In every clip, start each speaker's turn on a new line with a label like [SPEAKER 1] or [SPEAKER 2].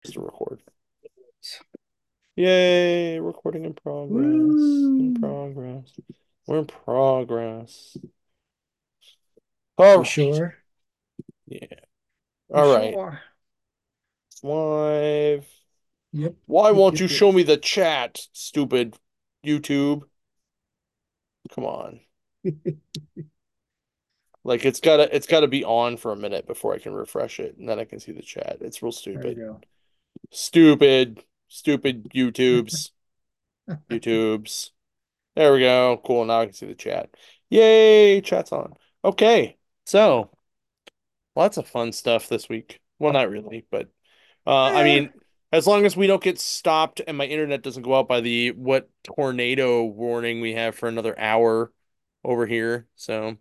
[SPEAKER 1] Just to record. Yay, recording in progress. In
[SPEAKER 2] Woo!
[SPEAKER 1] progress. We're in progress. All
[SPEAKER 2] You
[SPEAKER 1] right.
[SPEAKER 2] sure?
[SPEAKER 1] Yeah.
[SPEAKER 2] You
[SPEAKER 1] All right.
[SPEAKER 2] sure?
[SPEAKER 1] Live.
[SPEAKER 2] Yep.
[SPEAKER 1] Why
[SPEAKER 2] Yep.
[SPEAKER 1] won't
[SPEAKER 2] Yep.
[SPEAKER 1] you
[SPEAKER 2] Yep.
[SPEAKER 1] show me the chat, stupid YouTube? Come on. Like it's gotta be on for a minute before I can refresh it, and then I can see the chat. It's real
[SPEAKER 2] There
[SPEAKER 1] stupid.
[SPEAKER 2] you
[SPEAKER 1] Stupid. Stupid
[SPEAKER 2] go.
[SPEAKER 1] YouTubes. YouTubes. There we go. Cool. Now I can see the chat. Yay, chat's on. Okay. So, lots of fun stuff this week. Well, not really, but I
[SPEAKER 2] Eh,
[SPEAKER 1] mean, as long as we don't get stopped and my internet doesn't go out by the what tornado warning we have for another hour over here. So,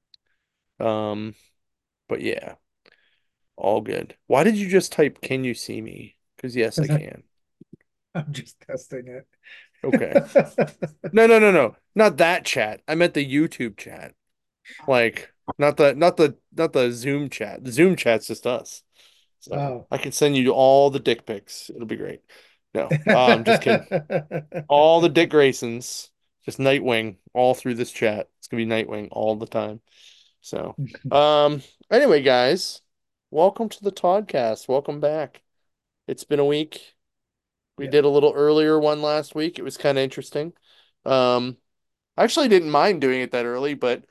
[SPEAKER 1] um, but yeah, all good. Why did you just type, "Can you see me?" Because yes, I
[SPEAKER 2] 'cause
[SPEAKER 1] can.
[SPEAKER 2] I'm just testing it.
[SPEAKER 1] Okay. No, no, no, no. Not that chat. I meant the YouTube chat. Like not the Zoom chat. The Zoom chat's just us. So
[SPEAKER 2] Oh.
[SPEAKER 1] I can send you all the dick pics. It'll be great. No, just kidding. All the Dick Graysons, just Nightwing all through this chat. It's gonna be Nightwing all the time. So, um, anyway, guys, welcome to the Toddcast. Welcome back. It's been a week. We
[SPEAKER 2] Yeah.
[SPEAKER 1] did a little earlier one last week. It was kind of interesting. Um, I actually didn't mind doing it that early, but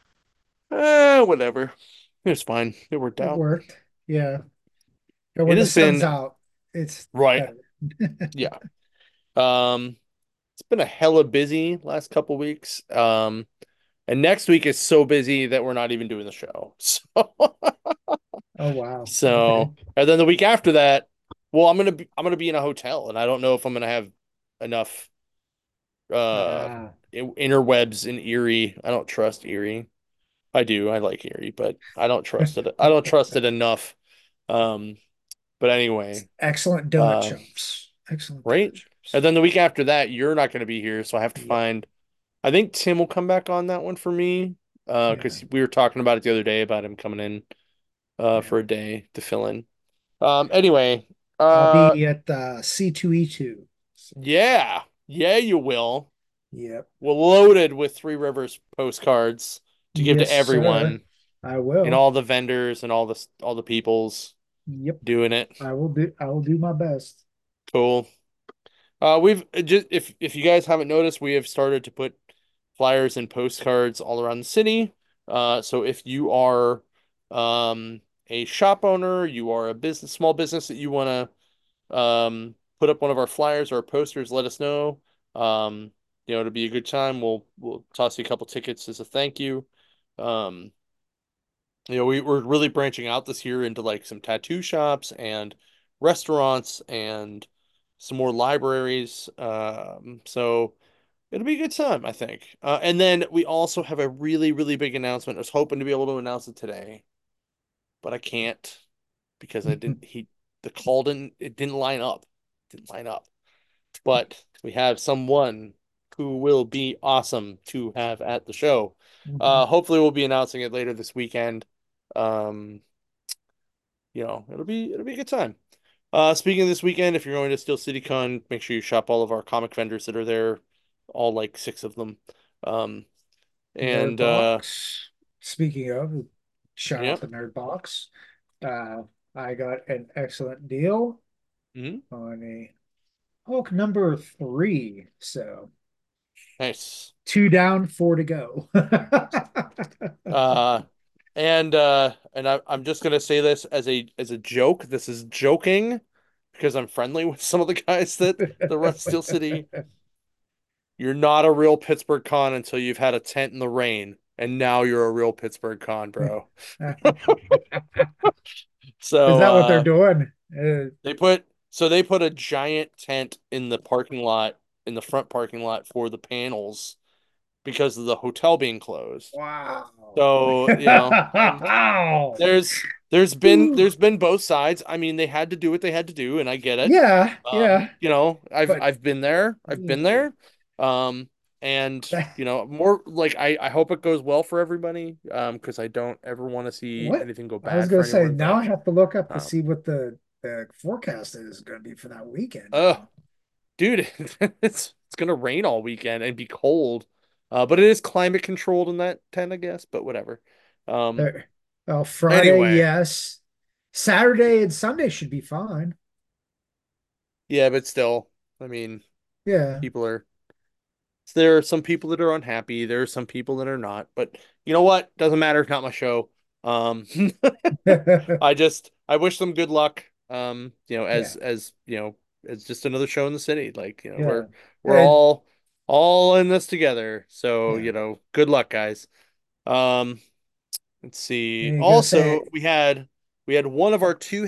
[SPEAKER 1] whatever. It was fine. It worked
[SPEAKER 2] It
[SPEAKER 1] out.
[SPEAKER 2] worked. Yeah. And
[SPEAKER 1] It
[SPEAKER 2] when the
[SPEAKER 1] has
[SPEAKER 2] sun's
[SPEAKER 1] been
[SPEAKER 2] out, it's
[SPEAKER 1] right.
[SPEAKER 2] better.
[SPEAKER 1] Yeah. Um, it's been a hella busy last couple weeks. And next week is so busy that we're not even doing the show.
[SPEAKER 2] Oh wow. Okay.
[SPEAKER 1] So, and then the week after that, well, I'm gonna be in a hotel, and I don't know if I'm gonna have enough uh
[SPEAKER 2] Ah.
[SPEAKER 1] interwebs in Erie. I don't trust Erie. I do. I like Erie, but I don't trust it. I don't trust it enough. Um, but anyway,
[SPEAKER 2] Excellent donut
[SPEAKER 1] uh,
[SPEAKER 2] shops. Excellent donut
[SPEAKER 1] right? And
[SPEAKER 2] shops.
[SPEAKER 1] then the week after that, you're not going to be here, so I have to
[SPEAKER 2] Yep.
[SPEAKER 1] find. I think Tim will come back on that one for me,
[SPEAKER 2] Yeah.
[SPEAKER 1] because we were talking about it the other day about him coming in,
[SPEAKER 2] Yeah.
[SPEAKER 1] for a day to fill in. Anyway,
[SPEAKER 2] I'll
[SPEAKER 1] uh,
[SPEAKER 2] be at C2E2. So,
[SPEAKER 1] yeah, yeah, you will.
[SPEAKER 2] yep.
[SPEAKER 1] We're loaded with Three Rivers postcards to give to
[SPEAKER 2] Yes, sir.
[SPEAKER 1] everyone
[SPEAKER 2] I
[SPEAKER 1] and
[SPEAKER 2] will.
[SPEAKER 1] all the vendors and all the peoples
[SPEAKER 2] Yep.
[SPEAKER 1] doing it.
[SPEAKER 2] I will do my best.
[SPEAKER 1] Cool. We've just if you guys haven't noticed, we have started to put flyers and postcards all around the city. So if you are a shop owner, you are a small business that you want to put up one of our flyers or posters, let us know. It'll be a good time. We'll toss you a couple tickets as a thank you. Um, we're really branching out this year into like some tattoo shops and restaurants and some more libraries. So it'll be a good time, I think. And then we also have a really, really big announcement. I was hoping to be able to announce it today, but I can't because I didn't. The call it didn't line up. Didn't line up. But we have someone who will be awesome to have at the show. Hopefully we'll be announcing it later this weekend. Um, it'll be a good time. Speaking of this weekend, if you're going to Steel City Con, make sure you shop all of our comic vendors that are there, all like six of them. Um,
[SPEAKER 2] Nerd
[SPEAKER 1] and
[SPEAKER 2] Box. Speaking of, shout
[SPEAKER 1] yeah,
[SPEAKER 2] out to Nerd Box. Uh, I got an excellent deal
[SPEAKER 1] mhm.
[SPEAKER 2] on a Hulk number 3. So
[SPEAKER 1] Nice.
[SPEAKER 2] two down, four to go.
[SPEAKER 1] Uh, and I'm just gonna say this as a joke. This is joking because I'm friendly with some of the guys that run Steel City. You're not a real Pittsburgh con until you've had a tent in the rain, and now you're a real Pittsburgh con, bro.
[SPEAKER 2] Is
[SPEAKER 1] So
[SPEAKER 2] that what they're doing?
[SPEAKER 1] they put a giant tent in the parking lot, in the front parking lot for the panels because of the hotel being closed.
[SPEAKER 2] Wow.
[SPEAKER 1] So, there's been
[SPEAKER 2] Whew.
[SPEAKER 1] there's been both sides. I mean, they had to do what they had to do, and I get it.
[SPEAKER 2] Yeah, yeah.
[SPEAKER 1] I've
[SPEAKER 2] But
[SPEAKER 1] I've been there. I've been there. Um, and more like I hope it goes well for everybody. Because I don't ever want to see
[SPEAKER 2] what?
[SPEAKER 1] anything go
[SPEAKER 2] I was
[SPEAKER 1] bad for
[SPEAKER 2] gonna say
[SPEAKER 1] anyone,
[SPEAKER 2] now
[SPEAKER 1] but
[SPEAKER 2] I have to look up to
[SPEAKER 1] um,
[SPEAKER 2] see what the the forecast is going to be for that weekend
[SPEAKER 1] Oh,
[SPEAKER 2] now.
[SPEAKER 1] dude, it's gonna rain all weekend and be cold. But it is climate controlled in that tent, I guess, but whatever. Um,
[SPEAKER 2] There, well, Friday,
[SPEAKER 1] anyway,
[SPEAKER 2] yes. Saturday and Sunday should be fine.
[SPEAKER 1] yeah, but still, I mean,
[SPEAKER 2] Yeah.
[SPEAKER 1] people are there are some people that are unhappy, there are some people that are not, but you know what? Doesn't matter, it's not my show. Um, I wish them good luck.
[SPEAKER 2] Yeah.
[SPEAKER 1] As it's just another show in the city. Like,
[SPEAKER 2] Yeah.
[SPEAKER 1] we're
[SPEAKER 2] And
[SPEAKER 1] all in this together. So,
[SPEAKER 2] yeah.
[SPEAKER 1] good luck, guys. Um, let's see.
[SPEAKER 2] And you gotta
[SPEAKER 1] Also,
[SPEAKER 2] say,
[SPEAKER 1] we had one of our two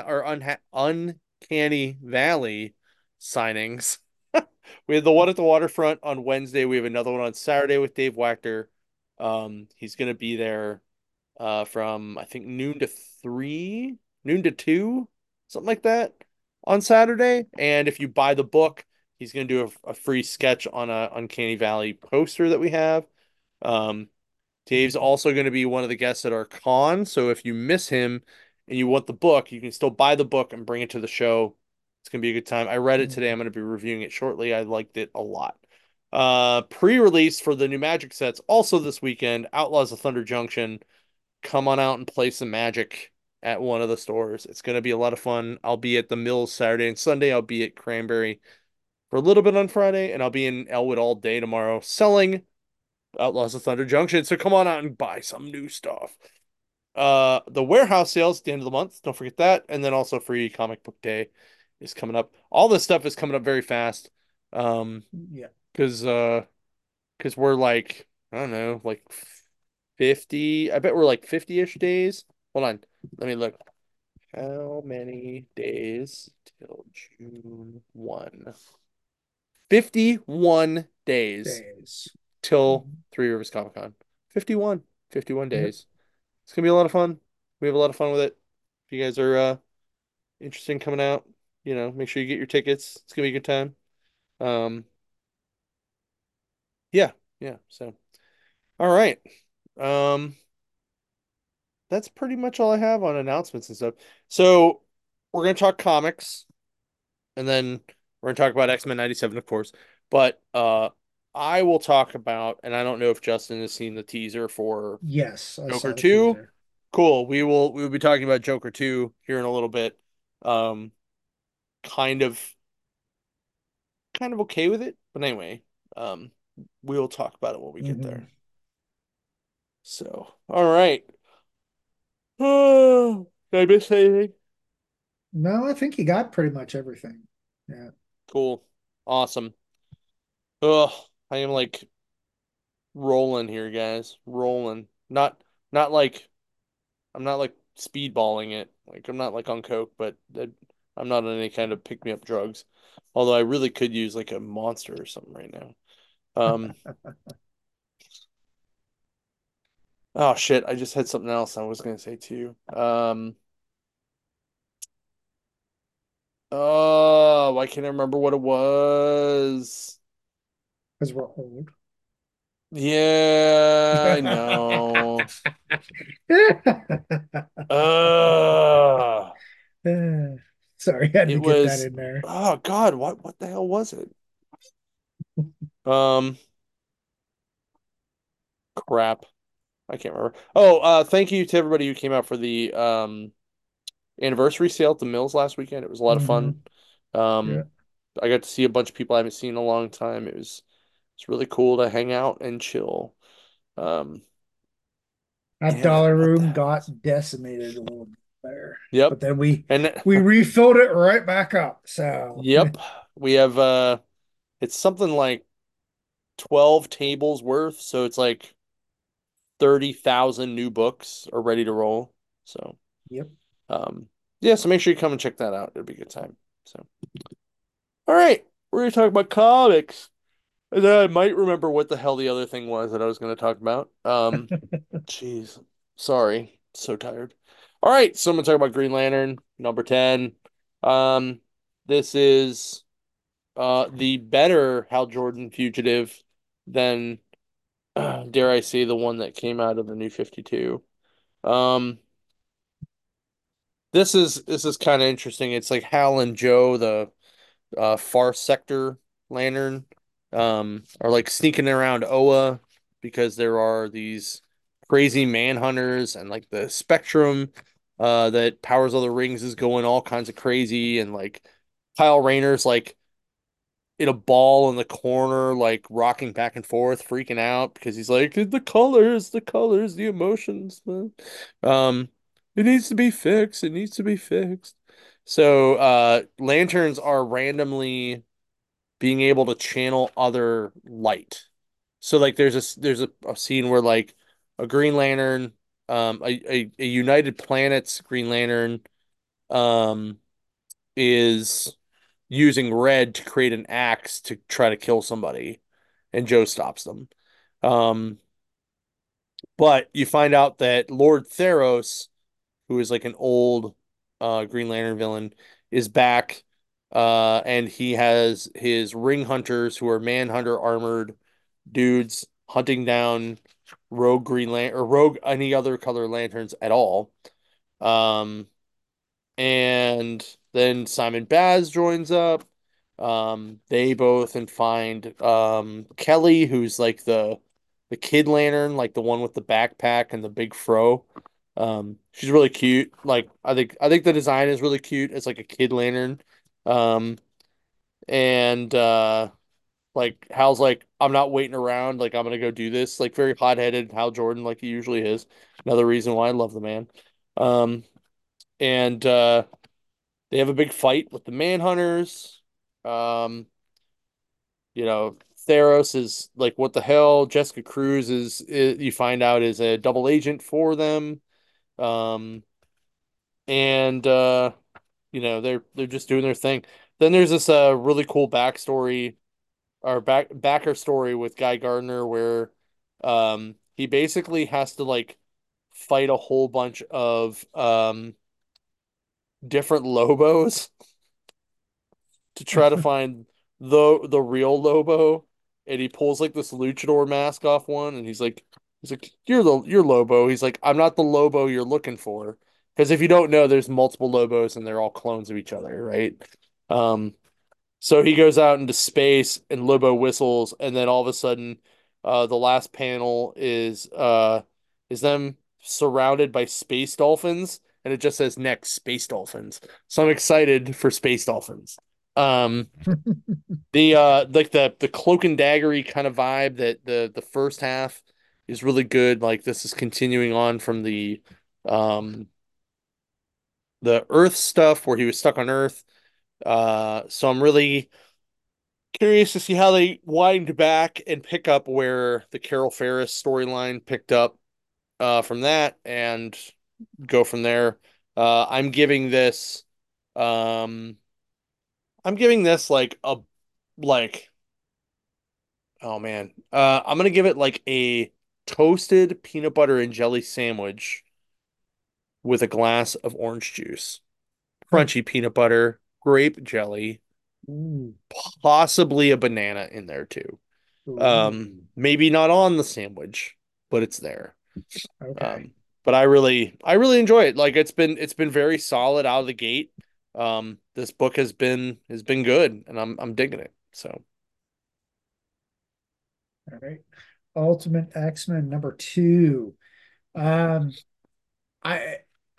[SPEAKER 1] uncanny valley signings. We had the one at the waterfront on Wednesday. We have another one on Saturday with Dave Wachter. He's gonna be there from I think noon to 2, something like that on Saturday. And if you buy the book, he's going to do a free sketch on a Uncanny Valley poster that we have. Um, Dave's also going to be one of the guests at our con. So if you miss him and you want the book, you can still buy the book and bring it to the show. It's going to be a good time. I read it today. I'm going to be reviewing it shortly. I liked it a lot. Pre-release for the new Magic sets also this weekend. Outlaws of Thunder Junction, come on out and play some Magic at one of the stores. It's going to be a lot of fun. I'll be at the Mills Saturday and Sunday. I'll be at Cranberry for a little bit on Friday, and I'll be in Elwood all day tomorrow selling Outlaws of Thunder Junction. So come on out and buy some new stuff. The warehouse sales at the end of the month. Don't forget that. And then also free comic book day is coming up. All this stuff is coming up very fast.
[SPEAKER 2] yeah.
[SPEAKER 1] Because we're like, I don't know, like 50. I bet we're like 50-ish days. Hold on. Let me look. How many days till June 1? 51 days
[SPEAKER 2] Days.
[SPEAKER 1] till Three Rivers Comic Con. 51. 51
[SPEAKER 2] Yep.
[SPEAKER 1] days. It's gonna be a lot of fun. We have a lot of fun with it. If you guys are interested in coming out, make sure you get your tickets. It's gonna be a good time. Um, yeah, yeah. So, all right. Um, that's pretty much all I have on announcements and stuff. So, we're gonna talk comics, and then we're gonna talk about X-Men 97, of course. But I will talk about, and I don't know if Justin has seen the teaser for
[SPEAKER 2] Yes, I
[SPEAKER 1] Joker
[SPEAKER 2] saw the
[SPEAKER 1] 2.
[SPEAKER 2] teaser.
[SPEAKER 1] Cool. We will be talking about Joker 2 here in a little bit. Um, kind of okay with it, but anyway, um, we'll talk about it when we get
[SPEAKER 2] Hmm.
[SPEAKER 1] there. So, all right. Oh, did I miss anything?
[SPEAKER 2] No, I think you got pretty much everything. Yeah.
[SPEAKER 1] Cool. Awesome. Ugh, I am like rolling here, guys. Rolling. Not like I'm not like speedballing it. Like I'm not like on coke, but I'm not on any kind of pick me up drugs. Although I really could use like a monster or something right now. Um, oh shit, I just had something else I was gonna say too. Oh, why can't I remember what it was?
[SPEAKER 2] Because we're old.
[SPEAKER 1] Yeah, I know. Uh,
[SPEAKER 2] Sorry, I had
[SPEAKER 1] it
[SPEAKER 2] to get that
[SPEAKER 1] was,
[SPEAKER 2] in there.
[SPEAKER 1] oh God, what the hell was it? Um, Crap. I can't remember. Oh, thank you to everybody who came out for the anniversary sale at the Mills last weekend. It was a lot of fun.
[SPEAKER 2] Hmm. Yeah.
[SPEAKER 1] Um, I got to see a bunch of people I haven't seen in a long time. It's really cool to hang out and chill. Um,
[SPEAKER 2] That
[SPEAKER 1] yeah,
[SPEAKER 2] dollar
[SPEAKER 1] what the
[SPEAKER 2] room
[SPEAKER 1] hell was
[SPEAKER 2] got decimated a little bit there.
[SPEAKER 1] Yep.
[SPEAKER 2] But then we
[SPEAKER 1] And
[SPEAKER 2] we refilled it right back up. So
[SPEAKER 1] yep, we have it's something like 12 tables worth, so it's like 30,000 new books are ready to roll. So,
[SPEAKER 2] yep.
[SPEAKER 1] um yeah, so make sure you come and check that out. It'll be a good time. So, all right, we're gonna talk about comics. And then I might remember what the hell the other thing was that I was gonna talk about. Jeez. Sorry. So tired. All right, so I'm gonna talk about Green Lantern, number 10. Um, this is the better Hal Jordan fugitive than dare I say the one that came out of the New 52. Um this is kind of interesting. It's like Hal and Joe, the Far Sector Lantern, are like sneaking around Oa because there are these crazy manhunters and like the Spectrum that powers all the rings is going all kinds of crazy and like Kyle Rayner's like in a ball in the corner, like rocking back and forth, freaking out because he's like, the colors, the emotions. Um, it needs to be fixed. It needs to be fixed. So, lanterns are randomly being able to channel other light. So, like, there's a scene where like a Green Lantern, a United Planets Green Lantern, um, is using red to create an axe to try to kill somebody, and Joe stops them. Um, but you find out that Lord Theros, who is like an old Green Lantern villain, is back, and he has his ring hunters who are manhunter armored dudes hunting down rogue Green Lantern or rogue any other color lanterns at all. Um, and then Simon Baz joins up. They both and find Kelly, who's like the kid lantern, like the one with the backpack and the big fro. She's really cute. Like I think the design is really cute. It's like a kid lantern. Um, and like Hal's like, I'm not waiting around, like I'm gonna go do this. Like very hot-headed Hal Jordan, like he usually is. Another reason why I love the man. Um, and they have a big fight with the Manhunters. Um, Theros is like, what the hell? Jessica Cruz is you find out is a double agent for them. Um, and they're just doing their thing. Then there's this really cool backstory or backer story with Guy Gardner where he basically has to like fight a whole bunch of different Lobos to try to find the real Lobo, and he pulls like this luchador mask off one, and he's like you're Lobo. He's like, I'm not the Lobo you're looking for, because if you don't know, there's multiple Lobos and they're all clones of each other, right? Um, so he goes out into space and Lobo whistles, and then all of a sudden, the last panel is them surrounded by space dolphins, and it just says next space dolphins. So I'm excited for space dolphins. Um, the like the cloak and daggery kind of vibe that the first half is really good. Like this is continuing on from um the Earth stuff where he was stuck on Earth. So I'm really curious to see how they wind back and pick up where the Carol Ferris storyline picked up from that and go from there. Uh, I'm giving this um I'm giving this like a like oh man. I'm gonna give it like a toasted peanut butter and jelly sandwich with a glass of orange juice. Crunchy peanut butter, grape jelly,
[SPEAKER 2] Ooh,
[SPEAKER 1] possibly a banana in there too.
[SPEAKER 2] ooh,
[SPEAKER 1] Maybe not on the sandwich, but it's there.
[SPEAKER 2] okay.
[SPEAKER 1] Um, but I really enjoy it. Like it's been very solid out of the gate. This book has been good, and I'm digging it. So
[SPEAKER 2] All right. Ultimate X-Men #2. Um, I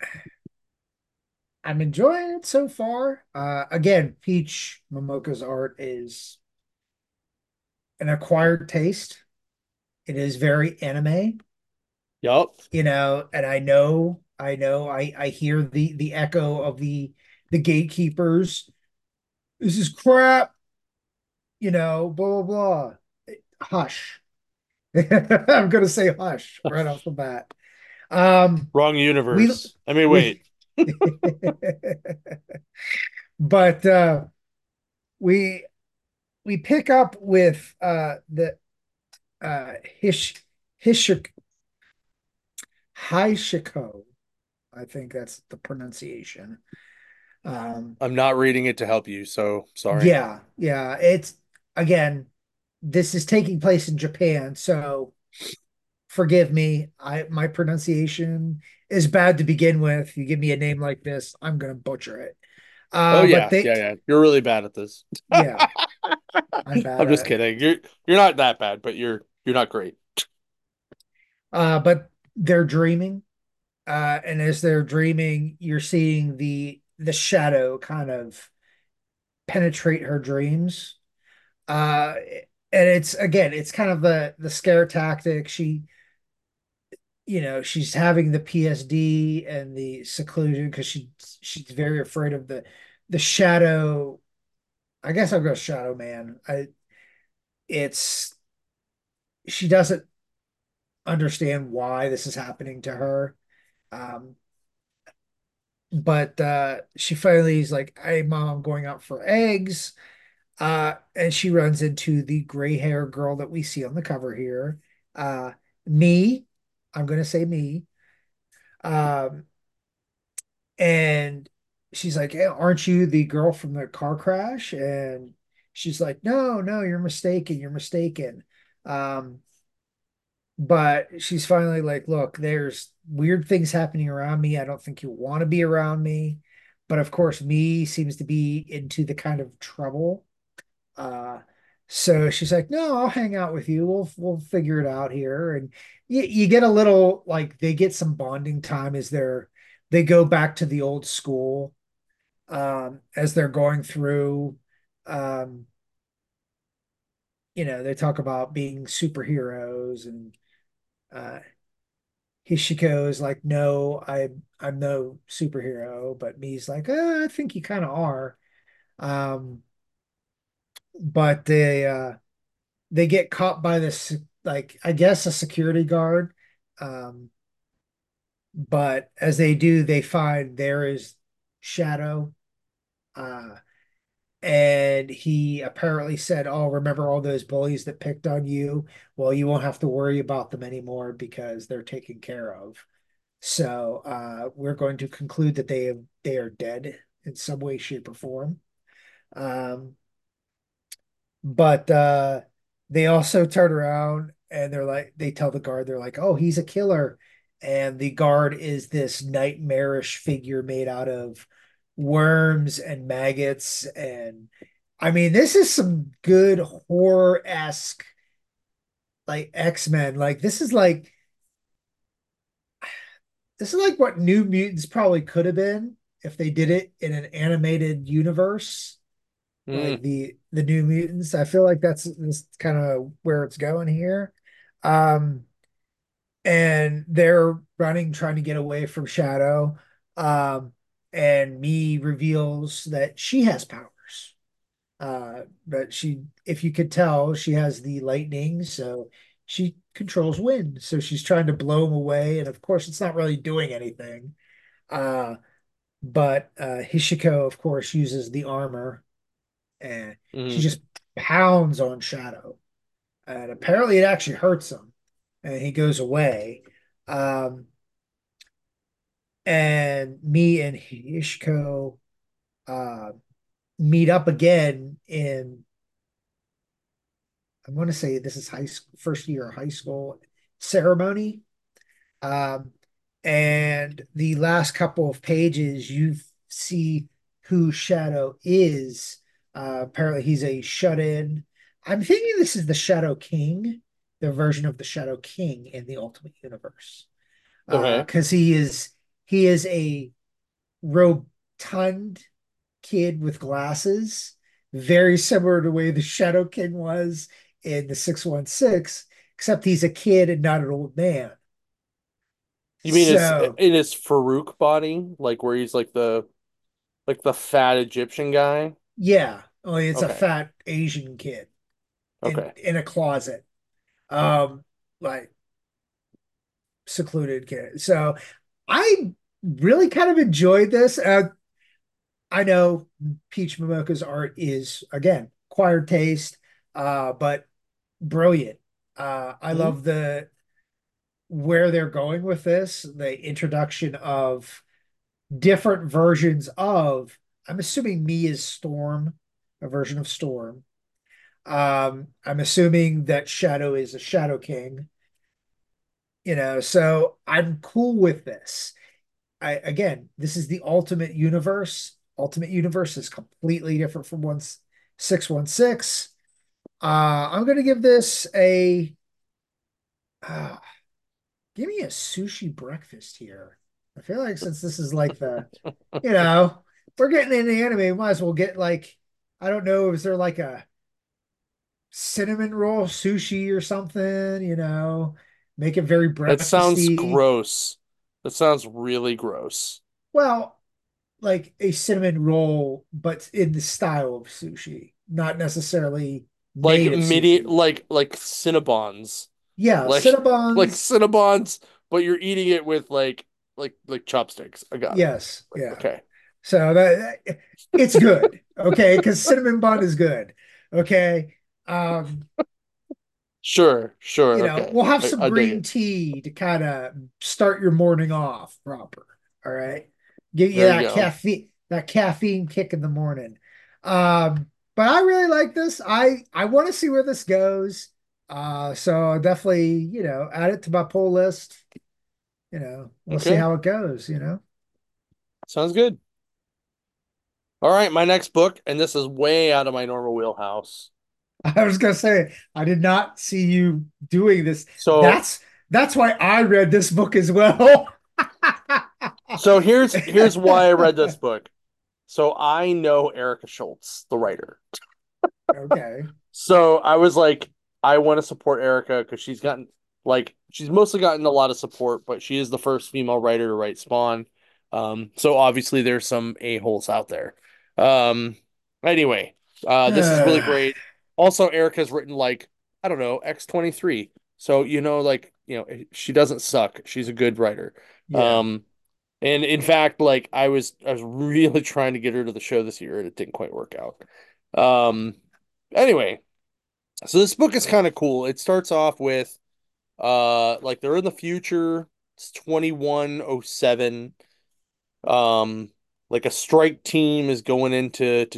[SPEAKER 2] I'm enjoying it so far. Again, Peach Momoko's art is an acquired taste. It is very anime,
[SPEAKER 1] yup.
[SPEAKER 2] and I hear the echo of the gatekeepers. This is crap, blah blah blah. Hush. I'm gonna say hush right off the bat.
[SPEAKER 1] Wrong
[SPEAKER 2] We
[SPEAKER 1] universe. I mean,
[SPEAKER 2] we
[SPEAKER 1] wait.
[SPEAKER 2] but we we pick up with the Hish Hishik Hishiko. I think that's the pronunciation. Um,
[SPEAKER 1] I'm not reading it to help you, so sorry.
[SPEAKER 2] yeah. It's again, this is taking place in Japan, so forgive me. My pronunciation is bad to begin with. You give me a name like this, I'm gonna butcher it.
[SPEAKER 1] Oh
[SPEAKER 2] But
[SPEAKER 1] yeah,
[SPEAKER 2] they,
[SPEAKER 1] yeah, yeah. You're really bad at this.
[SPEAKER 2] yeah, I'm bad
[SPEAKER 1] I'm just
[SPEAKER 2] at it.
[SPEAKER 1] kidding. You're not that bad, but you're not great.
[SPEAKER 2] But they're dreaming, and as they're dreaming, you're seeing the shadow kind of penetrate her dreams. Uh, and it's again, it's kind of the scare tactic. She's having the PSD and the seclusion because she's very afraid of the shadow. I guess I'll go Shadow Man. It's she doesn't understand why this is happening to her. Um, but she finally is like, "Hey, mom, I'm going out for eggs." And she runs into the gray hair girl that we see on the cover here. Uh, me, I'm gonna say me. Um, and she's like, "Hey, aren't you the girl from the car crash?" And she's like, "No, no, you're mistaken. You're mistaken." Um, but she's finally like, "Look, there's weird things happening around me. I don't think you want to be around me." But of course, me seems to be into the kind of trouble. Uh, so she's like, "No, I'll hang out with you. We'll figure it out here." And you get a little like they get some bonding time as they go back to the old school as they're going through. Um, they talk about being superheroes, and uh, Hishiko is like, "No, I'm no superhero," but Mi's like, "I think you kind of are." Um, but they get caught by this, like, I guess a security guard. Um, but as they do, they find there is Shadow. Uh, and he apparently said, "Oh, remember all those bullies that picked on you? Well, you won't have to worry about them anymore because they're taken care of." So we're going to conclude that they are dead in some way, shape, or form. Um, But they also turn around and they tell the guard, they're like, "Oh, he's a killer." And the guard is this nightmarish figure made out of worms and maggots. And I mean, this is some good horror-esque, like X-Men. Like this is like what New Mutants probably could have been if they did it in an animated universe. Like
[SPEAKER 1] Mm,
[SPEAKER 2] the New Mutants. I feel like that's kind of where it's going here. Um, and they're running, trying to get away from Shadow. Um, and Me reveals that she has powers. But if you could tell, she has the lightning, so she controls wind. So she's trying to blow them away, and of course, it's not really doing anything. Uh, but Hishiko, of course, uses the armor and she
[SPEAKER 1] mm.
[SPEAKER 2] just pounds on Shadow. And apparently it actually hurts him. And he goes away. Um, and Me and Hishiko uh, meet up again in, I want to say this is high school, first year of high school ceremony. Um, and the last couple of pages, you see who Shadow is. Apparently, he's a shut-in. I'm thinking this is the Shadow King, the version of the Shadow King in the Ultimate Universe.
[SPEAKER 1] Okay.
[SPEAKER 2] Because he is a rotund kid with glasses, very similar to the way the Shadow King was in the 616, except he's a kid and not an old man.
[SPEAKER 1] You mean it's
[SPEAKER 2] So
[SPEAKER 1] in his Farouk body, like where he's like the fat Egyptian guy?
[SPEAKER 2] yeah, only it's a
[SPEAKER 1] Okay.
[SPEAKER 2] fat Asian kid in
[SPEAKER 1] Okay.
[SPEAKER 2] in a closet, um, like secluded kid. So I really kind of enjoyed this. I know Peach Momoko's art is again acquired taste, but brilliant. I
[SPEAKER 1] Hmm.
[SPEAKER 2] love the where they're going with this, the introduction of different versions of. I'm assuming Me is Storm, a version of Storm. I'm assuming that Shadow is a Shadow King. So I'm cool with this. Again, this is the Ultimate Universe. Ultimate Universe is completely different from 616. I'm gonna give this a uh, give me a sushi breakfast here. I feel like since this is like you know, we're getting into anime, might as well get like, I don't know, is there like a cinnamon roll sushi or something, make it very
[SPEAKER 1] That sounds
[SPEAKER 2] breakfasty.
[SPEAKER 1] gross. That sounds really gross.
[SPEAKER 2] Well, like a cinnamon roll, but in the style of sushi, not necessarily made
[SPEAKER 1] Like
[SPEAKER 2] of
[SPEAKER 1] midi
[SPEAKER 2] sushi.
[SPEAKER 1] like Cinnabons.
[SPEAKER 2] Yeah,
[SPEAKER 1] Like like
[SPEAKER 2] Cinnabons.
[SPEAKER 1] Cinnabons, but you're eating it with like chopsticks. I got it.
[SPEAKER 2] Yes, yeah.
[SPEAKER 1] Okay.
[SPEAKER 2] So it's good, okay, because cinnamon bun is good, okay. Um,
[SPEAKER 1] Sure, sure, okay.
[SPEAKER 2] we'll have some
[SPEAKER 1] I dig
[SPEAKER 2] green
[SPEAKER 1] it.
[SPEAKER 2] tea to kind of start your morning off proper. All right. Give you
[SPEAKER 1] There you go.
[SPEAKER 2] that caffeine kick in the morning. But I really like this. I want to see where this goes. So definitely, add it to my pull list. We'll see
[SPEAKER 1] Okay.
[SPEAKER 2] how it goes.
[SPEAKER 1] Sounds good. All right, my next book, and this is way out of my normal wheelhouse.
[SPEAKER 2] I was gonna say, I did not see you doing this.
[SPEAKER 1] So
[SPEAKER 2] That's why I read this book as well.
[SPEAKER 1] so here's why I read this book. So I know Erica Schultz, the writer.
[SPEAKER 2] Okay.
[SPEAKER 1] So I was like, I want to support Erica because she's mostly gotten a lot of support, but she is the first female writer to write Spawn. So obviously there's some a-holes out there. Um, anyway, this is really great. Also, Erica's written like, I don't know, X-23. So she doesn't suck. She's a good writer.
[SPEAKER 2] Yeah.
[SPEAKER 1] Um, and in fact, like I was really trying to get her to the show this year and it didn't quite work out. Um, anyway. So this book is kind of cool. It starts off with like they're in the future. It's 2107. Um like a strike team is going in to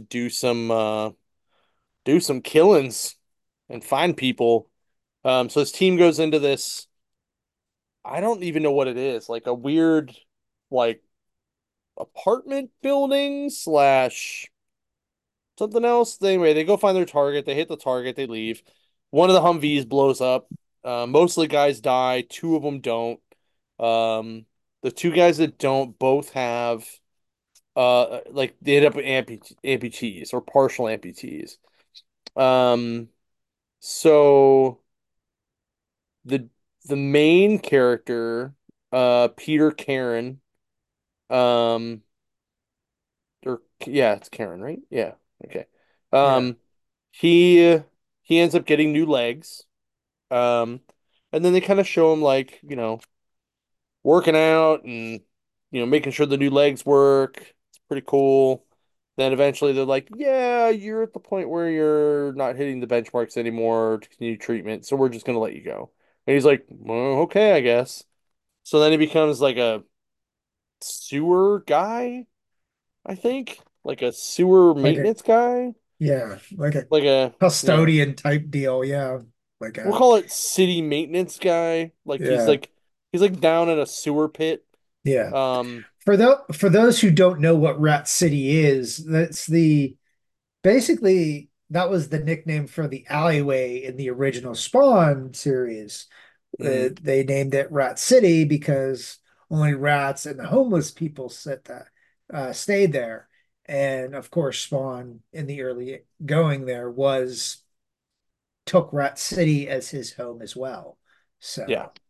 [SPEAKER 1] do some killings and find people. So this team goes into this, I don't even know what it is, like a weird like apartment building slash something else. Anyway, they go find their target. They hit the target. They leave. One of the Humvees blows up. Most of the guys die. Two of them don't. Um, the two guys that don't both have like they end up with amputees or partial amputees. Um, so the the main character, Peter Karen, um, or yeah, it's Karen, right? Yeah. Okay.
[SPEAKER 2] Yeah.
[SPEAKER 1] Um, he he ends up getting new legs. Um, and then they kind of show him like, working out and making sure the new legs work. It's pretty cool. Then eventually they're like, "Yeah, you're at the point where you're not hitting the benchmarks anymore to continue treatment, so we're just gonna let you go." And he's like, "Well, okay, I guess." So then he becomes like a sewer guy, I think, like a sewer
[SPEAKER 2] Like a
[SPEAKER 1] maintenance guy,
[SPEAKER 2] Yeah, like a
[SPEAKER 1] like a yeah.
[SPEAKER 2] custodian type deal. Yeah. Like
[SPEAKER 1] We'll
[SPEAKER 2] a
[SPEAKER 1] call it city maintenance guy. Like he's
[SPEAKER 2] Yeah.
[SPEAKER 1] like he's like down in a sewer pit.
[SPEAKER 2] Yeah.
[SPEAKER 1] Um,
[SPEAKER 2] For those who don't know what Rat City is, that's the basically that was the nickname for the alleyway in the original Spawn series.
[SPEAKER 1] mhm,
[SPEAKER 2] They named it Rat City because only rats and the homeless people stayed there. And of course, Spawn in the early going there was took Rat City as his home as well.
[SPEAKER 1] yeah.
[SPEAKER 2] So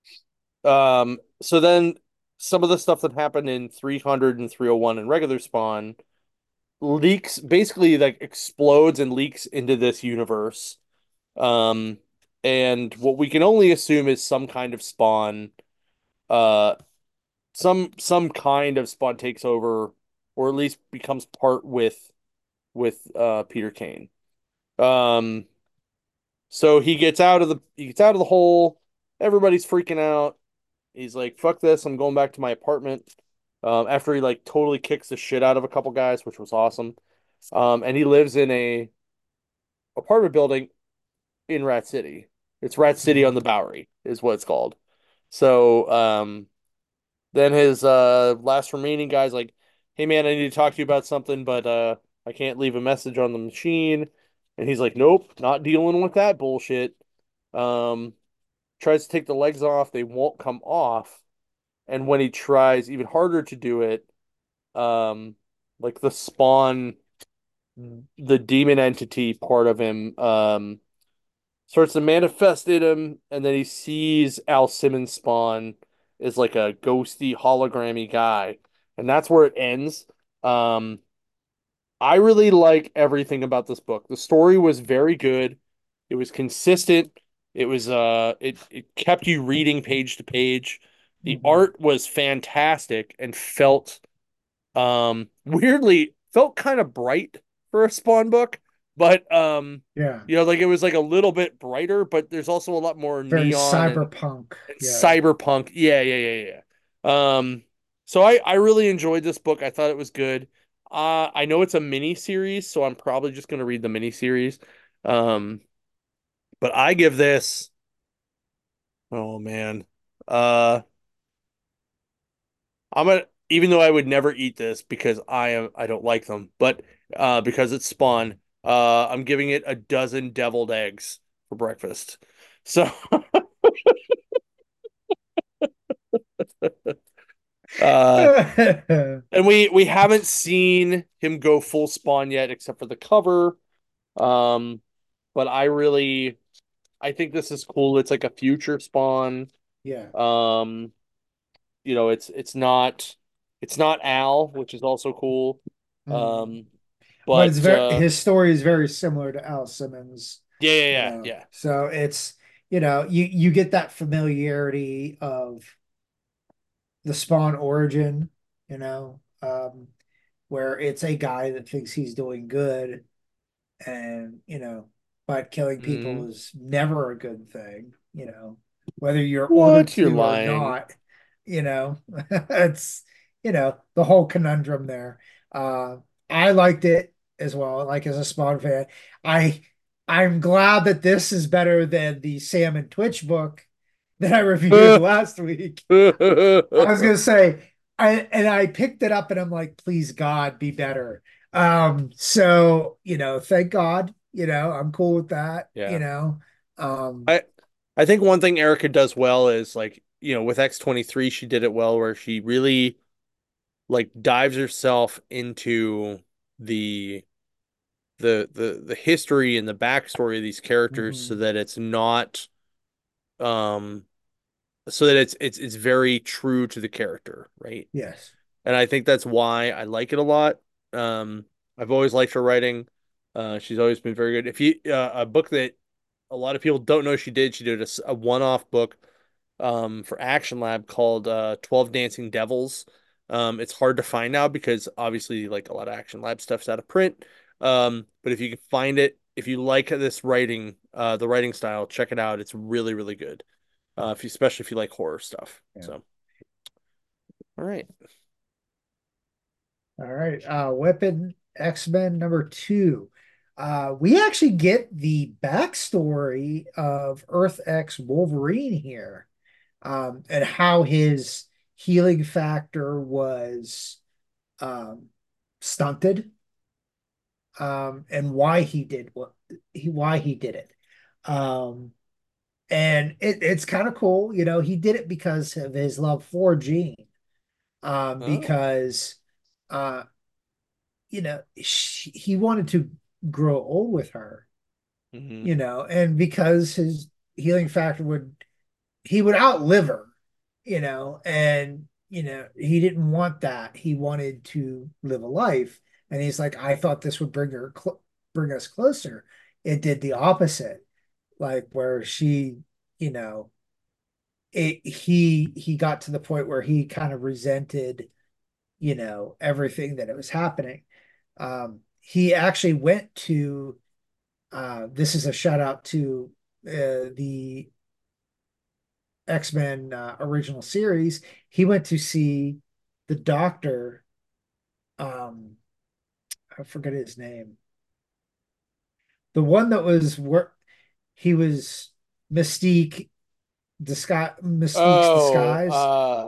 [SPEAKER 1] So then some of the stuff that happened in 300 and 301 and regular spawn leaks, basically like explodes and leaks into this universe. Um, and what we can only assume is some kind of spawn, uh, some kind of spawn takes over, or at least becomes part with Peter Kane. Um, so he gets out of the hole. Everybody's freaking out. He's like, "Fuck this! I'm going back to my apartment." After he like totally kicks the shit out of a couple guys, which was awesome. And he lives in a apartment building in Rat City. It's Rat City on
[SPEAKER 2] mhm.
[SPEAKER 1] the Bowery, is what it's called. So then his last remaining guy's like, "Hey man, I need to talk to you about something, but I can't leave a message on the machine." And he's like, "Nope, not dealing with that bullshit." Um, Tries to take the legs off, they won't come off. And when he tries even harder to do it, um, like the spawn, the demon entity part of him, starts to manifest in him, and then he sees Al Simmons spawn as like a ghosty, hologrammy guy, and that's where it ends. Um, I really like everything about this book. The story was very good. It was consistent. It kept you reading page to page. The
[SPEAKER 2] Hmm.
[SPEAKER 1] art was fantastic and felt weirdly felt kind of bright for a Spawn book, but
[SPEAKER 2] Yeah.
[SPEAKER 1] like it was like a little bit brighter, but there's also a lot more
[SPEAKER 2] Very
[SPEAKER 1] neon
[SPEAKER 2] cyberpunk.
[SPEAKER 1] and
[SPEAKER 2] Yeah.
[SPEAKER 1] cyberpunk. Yeah, yeah, yeah, yeah. So I really enjoyed this book. I thought it was good. I know it's a mini series, so I'm probably just gonna read the mini series. Um, but I give this, oh man. Uh I'm gonna, even though I would never eat this because I don't like them, but because it's Spawn, I'm giving it a dozen deviled eggs for breakfast. So uh and we haven't seen him go full Spawn yet except for the cover. Um but I think this is cool. It's like a future Spawn.
[SPEAKER 2] Yeah.
[SPEAKER 1] Um it's not Al, which is also cool.
[SPEAKER 2] Mm.
[SPEAKER 1] Um
[SPEAKER 2] But it's
[SPEAKER 1] but
[SPEAKER 2] very his story is very similar to Al Simmons,
[SPEAKER 1] yeah, yeah,
[SPEAKER 2] you
[SPEAKER 1] yeah,
[SPEAKER 2] know.
[SPEAKER 1] yeah.
[SPEAKER 2] So it's, you get that familiarity of the Spawn origin, you know, where it's a guy that thinks he's doing good, and but killing people
[SPEAKER 1] Mm.
[SPEAKER 2] is never a good thing, whether you're ordered
[SPEAKER 1] What? You're
[SPEAKER 2] to or
[SPEAKER 1] lying.
[SPEAKER 2] not. It's the whole conundrum there. I liked it as well, like as a Spawn fan. I i'm glad that this is better than the Sam and Twitch book that I reviewed last week. I was gonna say, I picked it up and I'm like, please God, be better. So thank God, I'm cool with that,
[SPEAKER 1] Yeah.
[SPEAKER 2] Um,
[SPEAKER 1] I I think one thing Erica does well is like, with X-23 she did it well where she really like dives herself into the the history and the backstory of these characters so
[SPEAKER 2] mhm.
[SPEAKER 1] that it's not um so that it's very true to the character, right?
[SPEAKER 2] Yes.
[SPEAKER 1] And I think that's why I like it a lot. I've always liked her writing. She's always been very good. If you A book that a lot of people don't know she did a one-off book for Action Lab called 12 Dancing Devils. It's hard to find now because obviously like a lot of Action Lab stuff's out of print. But if you can find it, if you like this writing, the writing style, check it out. It's really, really good. Especially if you like horror stuff.
[SPEAKER 2] Yeah.
[SPEAKER 1] So, all right.
[SPEAKER 2] All right. Weapon X-Men #2. We actually get the backstory of Earth X Wolverine here, and how his healing factor was um, stunted, and why he did it. Um, and it's kind of cool, he did it because of his love for Jean,
[SPEAKER 1] Oh.
[SPEAKER 2] because he wanted to grow old with her,
[SPEAKER 1] Hmm.
[SPEAKER 2] and because his healing factor he would outlive her, and he didn't want that. He wanted to live a life, and he's like, I thought this would bring us closer. It did the opposite, like where she, you know, he got to the point where he kind of resented, everything that it was happening. He actually went to this is a shout out to the X-Men original series. He went to see the doctor. Um, I forget his name. The one that was where he was Mystique, Mystique's
[SPEAKER 1] Oh,
[SPEAKER 2] disguise.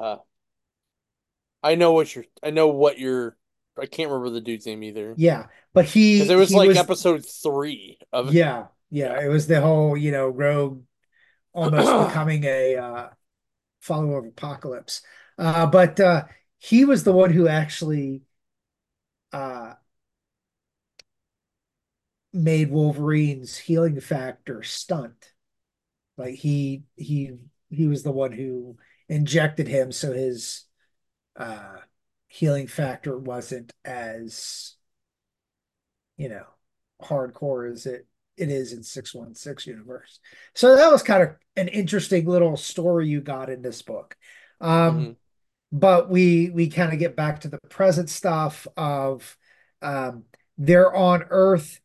[SPEAKER 1] I know what you're, I can't remember the dude's name either.
[SPEAKER 2] Yeah, but
[SPEAKER 1] Because it was
[SPEAKER 2] he
[SPEAKER 1] like
[SPEAKER 2] was
[SPEAKER 1] episode 3 of,
[SPEAKER 2] yeah,
[SPEAKER 1] yeah.
[SPEAKER 2] it was the whole, Rogue almost becoming a follower of Apocalypse. But he was the one who actually uh made Wolverine's healing factor stunt. Like he was the one who injected him so his uh healing factor wasn't as, you know, hardcore as it is in 616 universe. So that was kind of an interesting little story you got in this book. Um,
[SPEAKER 1] hmm
[SPEAKER 2] but we kind of get back to the present stuff of um, they're on Earth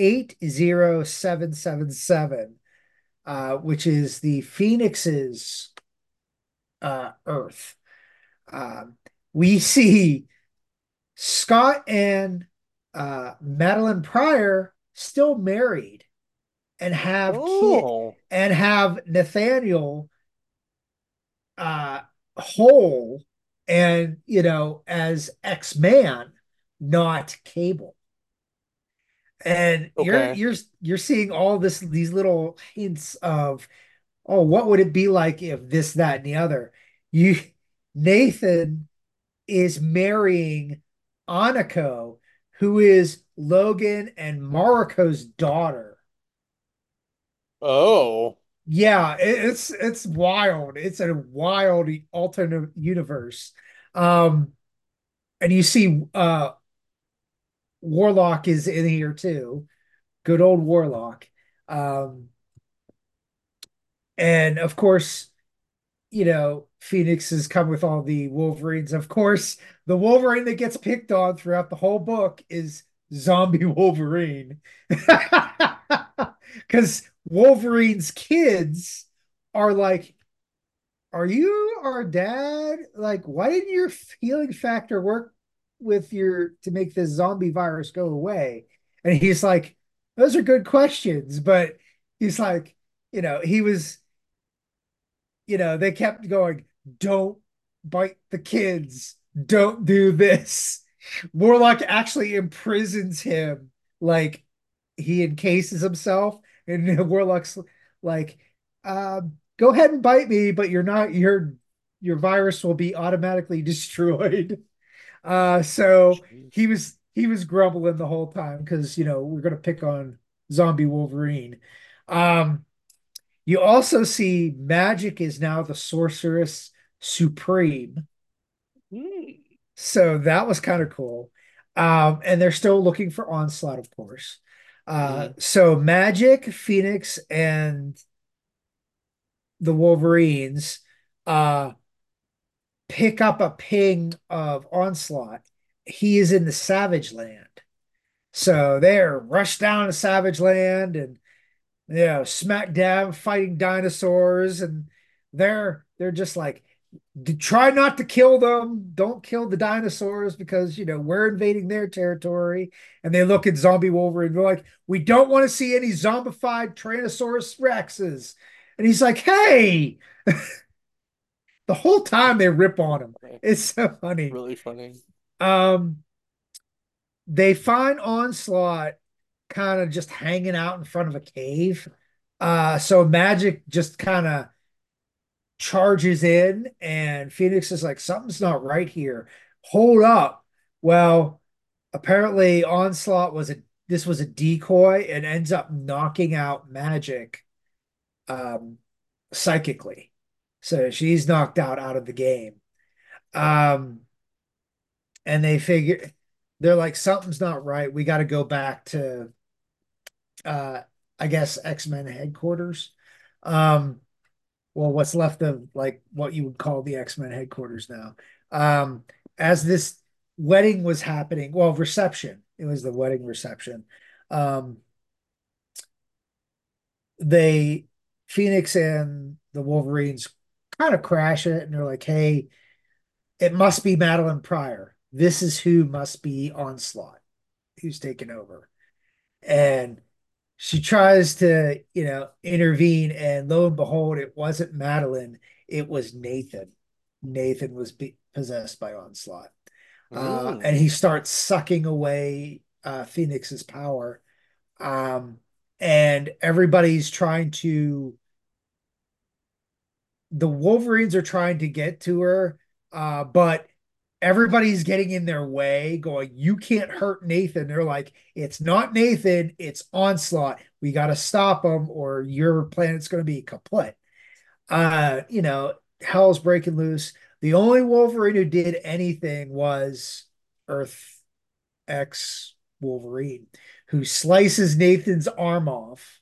[SPEAKER 2] 80777, which is the Phoenix's Earth. Um, we see Scott and Madeline Pryor still married and have
[SPEAKER 1] Oh,
[SPEAKER 2] Nathaniel uh, whole and, as X-Man, not Cable. And
[SPEAKER 1] okay.
[SPEAKER 2] you're seeing all these little hints of, oh, what would it be like if this, that, and the other. You Nathan is marrying Anako, who is Logan and Mariko's daughter.
[SPEAKER 1] Oh,
[SPEAKER 2] Yeah, it's wild. It's a wild alternate universe. Um, and you see Warlock is in here too. Good old Warlock. Um, and of course, Phoenix has come with all the Wolverines. Of course, the Wolverine that gets picked on throughout the whole book is Zombie Wolverine. Because Wolverine's kids are like, are you our dad? Like, why didn't your healing factor work to make this zombie virus go away? And he's like, those are good questions. But he's like, he was, they kept going, don't bite the kids, don't do this. Warlock actually imprisons him, like he encases himself, and Warlock's like, go ahead and bite me, but you're not your virus will be automatically destroyed. So
[SPEAKER 1] jeez.
[SPEAKER 2] he was grumbling the whole time because we're gonna pick on zombie Wolverine. Um, you also see Magic is now the sorceress supreme.
[SPEAKER 1] Hmm.
[SPEAKER 2] So that was kind of cool. And they're still looking for Onslaught, of course.
[SPEAKER 1] hmm
[SPEAKER 2] So Magic, Phoenix, and the Wolverines uh, pick up a ping of Onslaught. He is in the Savage Land. So they're rushed down to Savage Land and smack dab fighting dinosaurs, and they're just like, try not to kill them. Don't kill the dinosaurs because we're invading their territory. And they look at Zombie Wolverine. They're like, we don't want to see any zombified Tyrannosaurus Rexes. And he's like, hey, the whole time they rip on him. It's so funny.
[SPEAKER 1] Really funny.
[SPEAKER 2] Um, they find Onslaught kind of just hanging out in front of a cave. So Magic just kind of charges in, and Phoenix is like, something's not right here. Hold up. Well, apparently Onslaught was a decoy and ends up knocking out Magic um psychically. So she's knocked out of the game. Um, and they're like, something's not right. We got to go back to uh I guess X-Men headquarters. Um, well, what's left of like what you would call the X-Men headquarters now. Um, as this wedding was happening, well, reception, it was the wedding reception. Um, they Phoenix and the Wolverines kind of crash it, and they're like, "Hey, it must be Madeline Pryor. This is who must be Onslaught, who's taken over." And she tries to, intervene, and lo and behold, it wasn't Madeline, it was Nathan. Nathan was possessed by Onslaught. And
[SPEAKER 1] Mm.
[SPEAKER 2] he starts sucking away Phoenix's power. Um, and everybody's trying to, the Wolverines are trying to get to her, but everybody's getting in their way, going, "You can't hurt Nathan." They're like, "It's not Nathan, it's Onslaught. We got to stop him, or your planet's going to be kaput." Hell's breaking loose. The only Wolverine who did anything was Earth X Wolverine, who slices Nathan's arm off.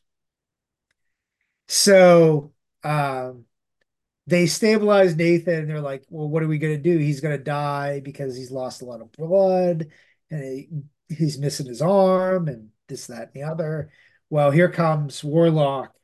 [SPEAKER 2] So, they stabilize Nathan and they're like, well, what are we going to do? He's going to die because he's lost a lot of blood and he's missing his arm and this, that, and the other. Well, here comes Warlock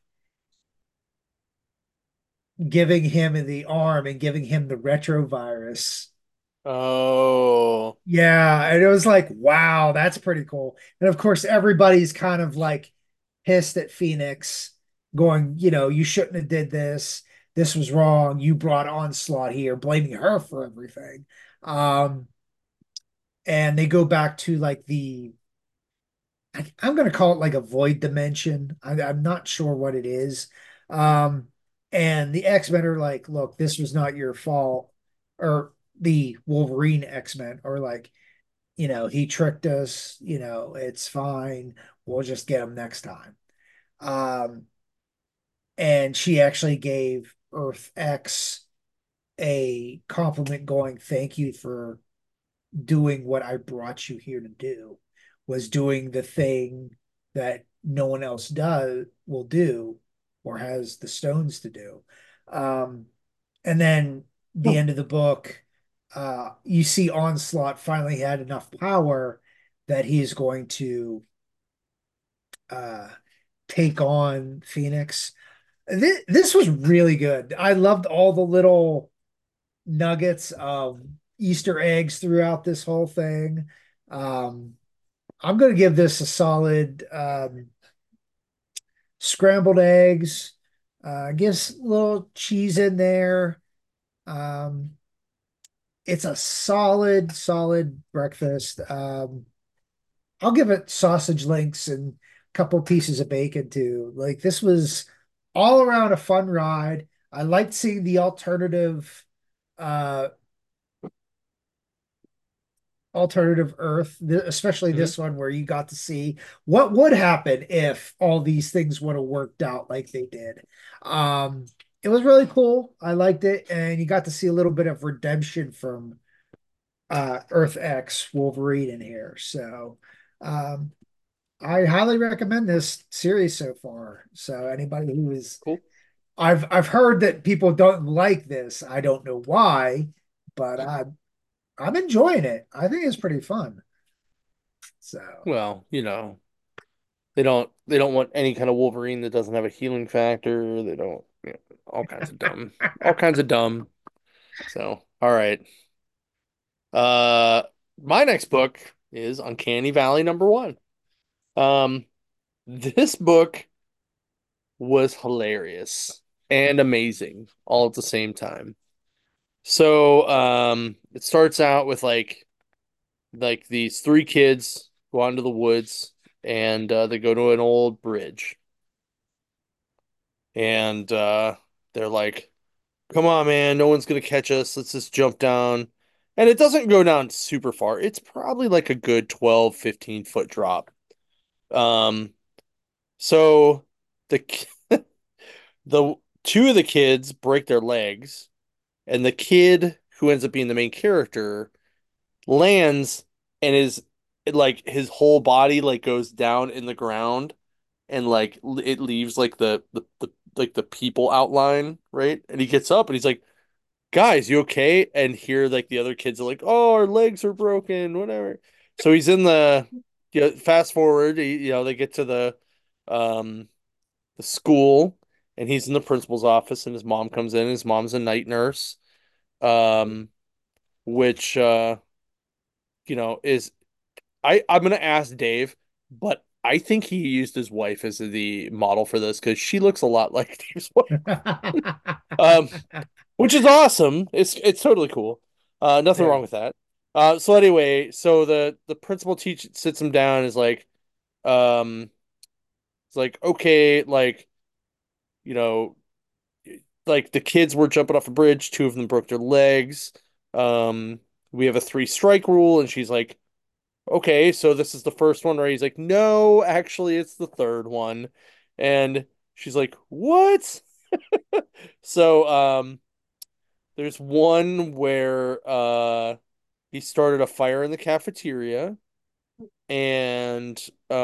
[SPEAKER 2] giving him the arm and giving him the retrovirus.
[SPEAKER 1] Oh.
[SPEAKER 2] Yeah, and it was like, wow, that's pretty cool. And of course, everybody's kind of like pissed at Phoenix, going, you shouldn't have did this. This was wrong. You brought Onslaught here, blaming her for everything. Um, and they go back to like I'm going to call it like a void dimension. I'm not sure what it is. Um, and the X-Men are like, look, this was not your fault. Or the Wolverine X-Men are like, he tricked us, it's fine. We'll just get him next time. Um, and she actually gave Earth X a compliment going, thank you for doing what I brought you here to do, was doing the thing that no one else will do or has the stones to do. Um, and then the end of the book, you see Onslaught finally had enough power that he is going to uh, take on Phoenix. This was really good. I loved all the little nuggets of Easter eggs throughout this whole thing. Um, I'm going to give this a solid scrambled eggs. Gives a little cheese in there. Um, it's a solid, solid breakfast. I'll give it sausage links and a couple pieces of bacon too. Like this was all around a fun ride. I liked seeing the uh alternative Earth, especially
[SPEAKER 1] Mhm.
[SPEAKER 2] this one where you got to see what would happen if all these things would have worked out like they did. Um, it was really cool. I liked it, and you got to see a little bit of redemption from Earth X Wolverine in here. So, um, I highly recommend this series so far. So anybody who is,
[SPEAKER 1] Cool.
[SPEAKER 2] I've heard that people don't like this. I don't know why, but I'm enjoying it. I think it's pretty fun. So
[SPEAKER 1] Well, they don't want any kind of Wolverine that doesn't have a healing factor. They don't, all kinds of dumb. All kinds of dumb. So, all right. Uh my next book is Uncanny Valley #1. Um this book was hilarious and amazing all at the same time. So, it starts out with like these three kids go out into the woods and they go to an old bridge and they're like, "Come on, man, no one's gonna catch us. Let's just jump down." And it doesn't go down super far. It's probably like a good 12, 15 foot drop. Um, so the the two of the kids break their legs, and the kid who ends up being the main character lands and is like his whole body like goes down in the ground and like it leaves like the like the people outline, right? And he gets up and he's like, "Guys, you okay?" And here like the other kids are like, "Oh, our legs are broken, whatever." So he's in fast forward, they get to um the school and he's in the principal's office and his mom comes in. His mom's a night nurse. Um which is I'm gonna ask Dave, but I think he used his wife as the model for this because she looks a lot like Dave's wife. Um, which is awesome. It's totally cool. Nothing
[SPEAKER 2] Yeah.
[SPEAKER 1] wrong with that. So anyway, so the principal teach sits him down and is like, um, it's like, okay, like, you know, like the kids were jumping off a bridge, two of them broke their legs. Um, we have a three strike rule, and she's like, okay, so this is the first one, right? He's like, no, actually, it's the third one. And she's like, what? So, there's one where he started a fire in the cafeteria and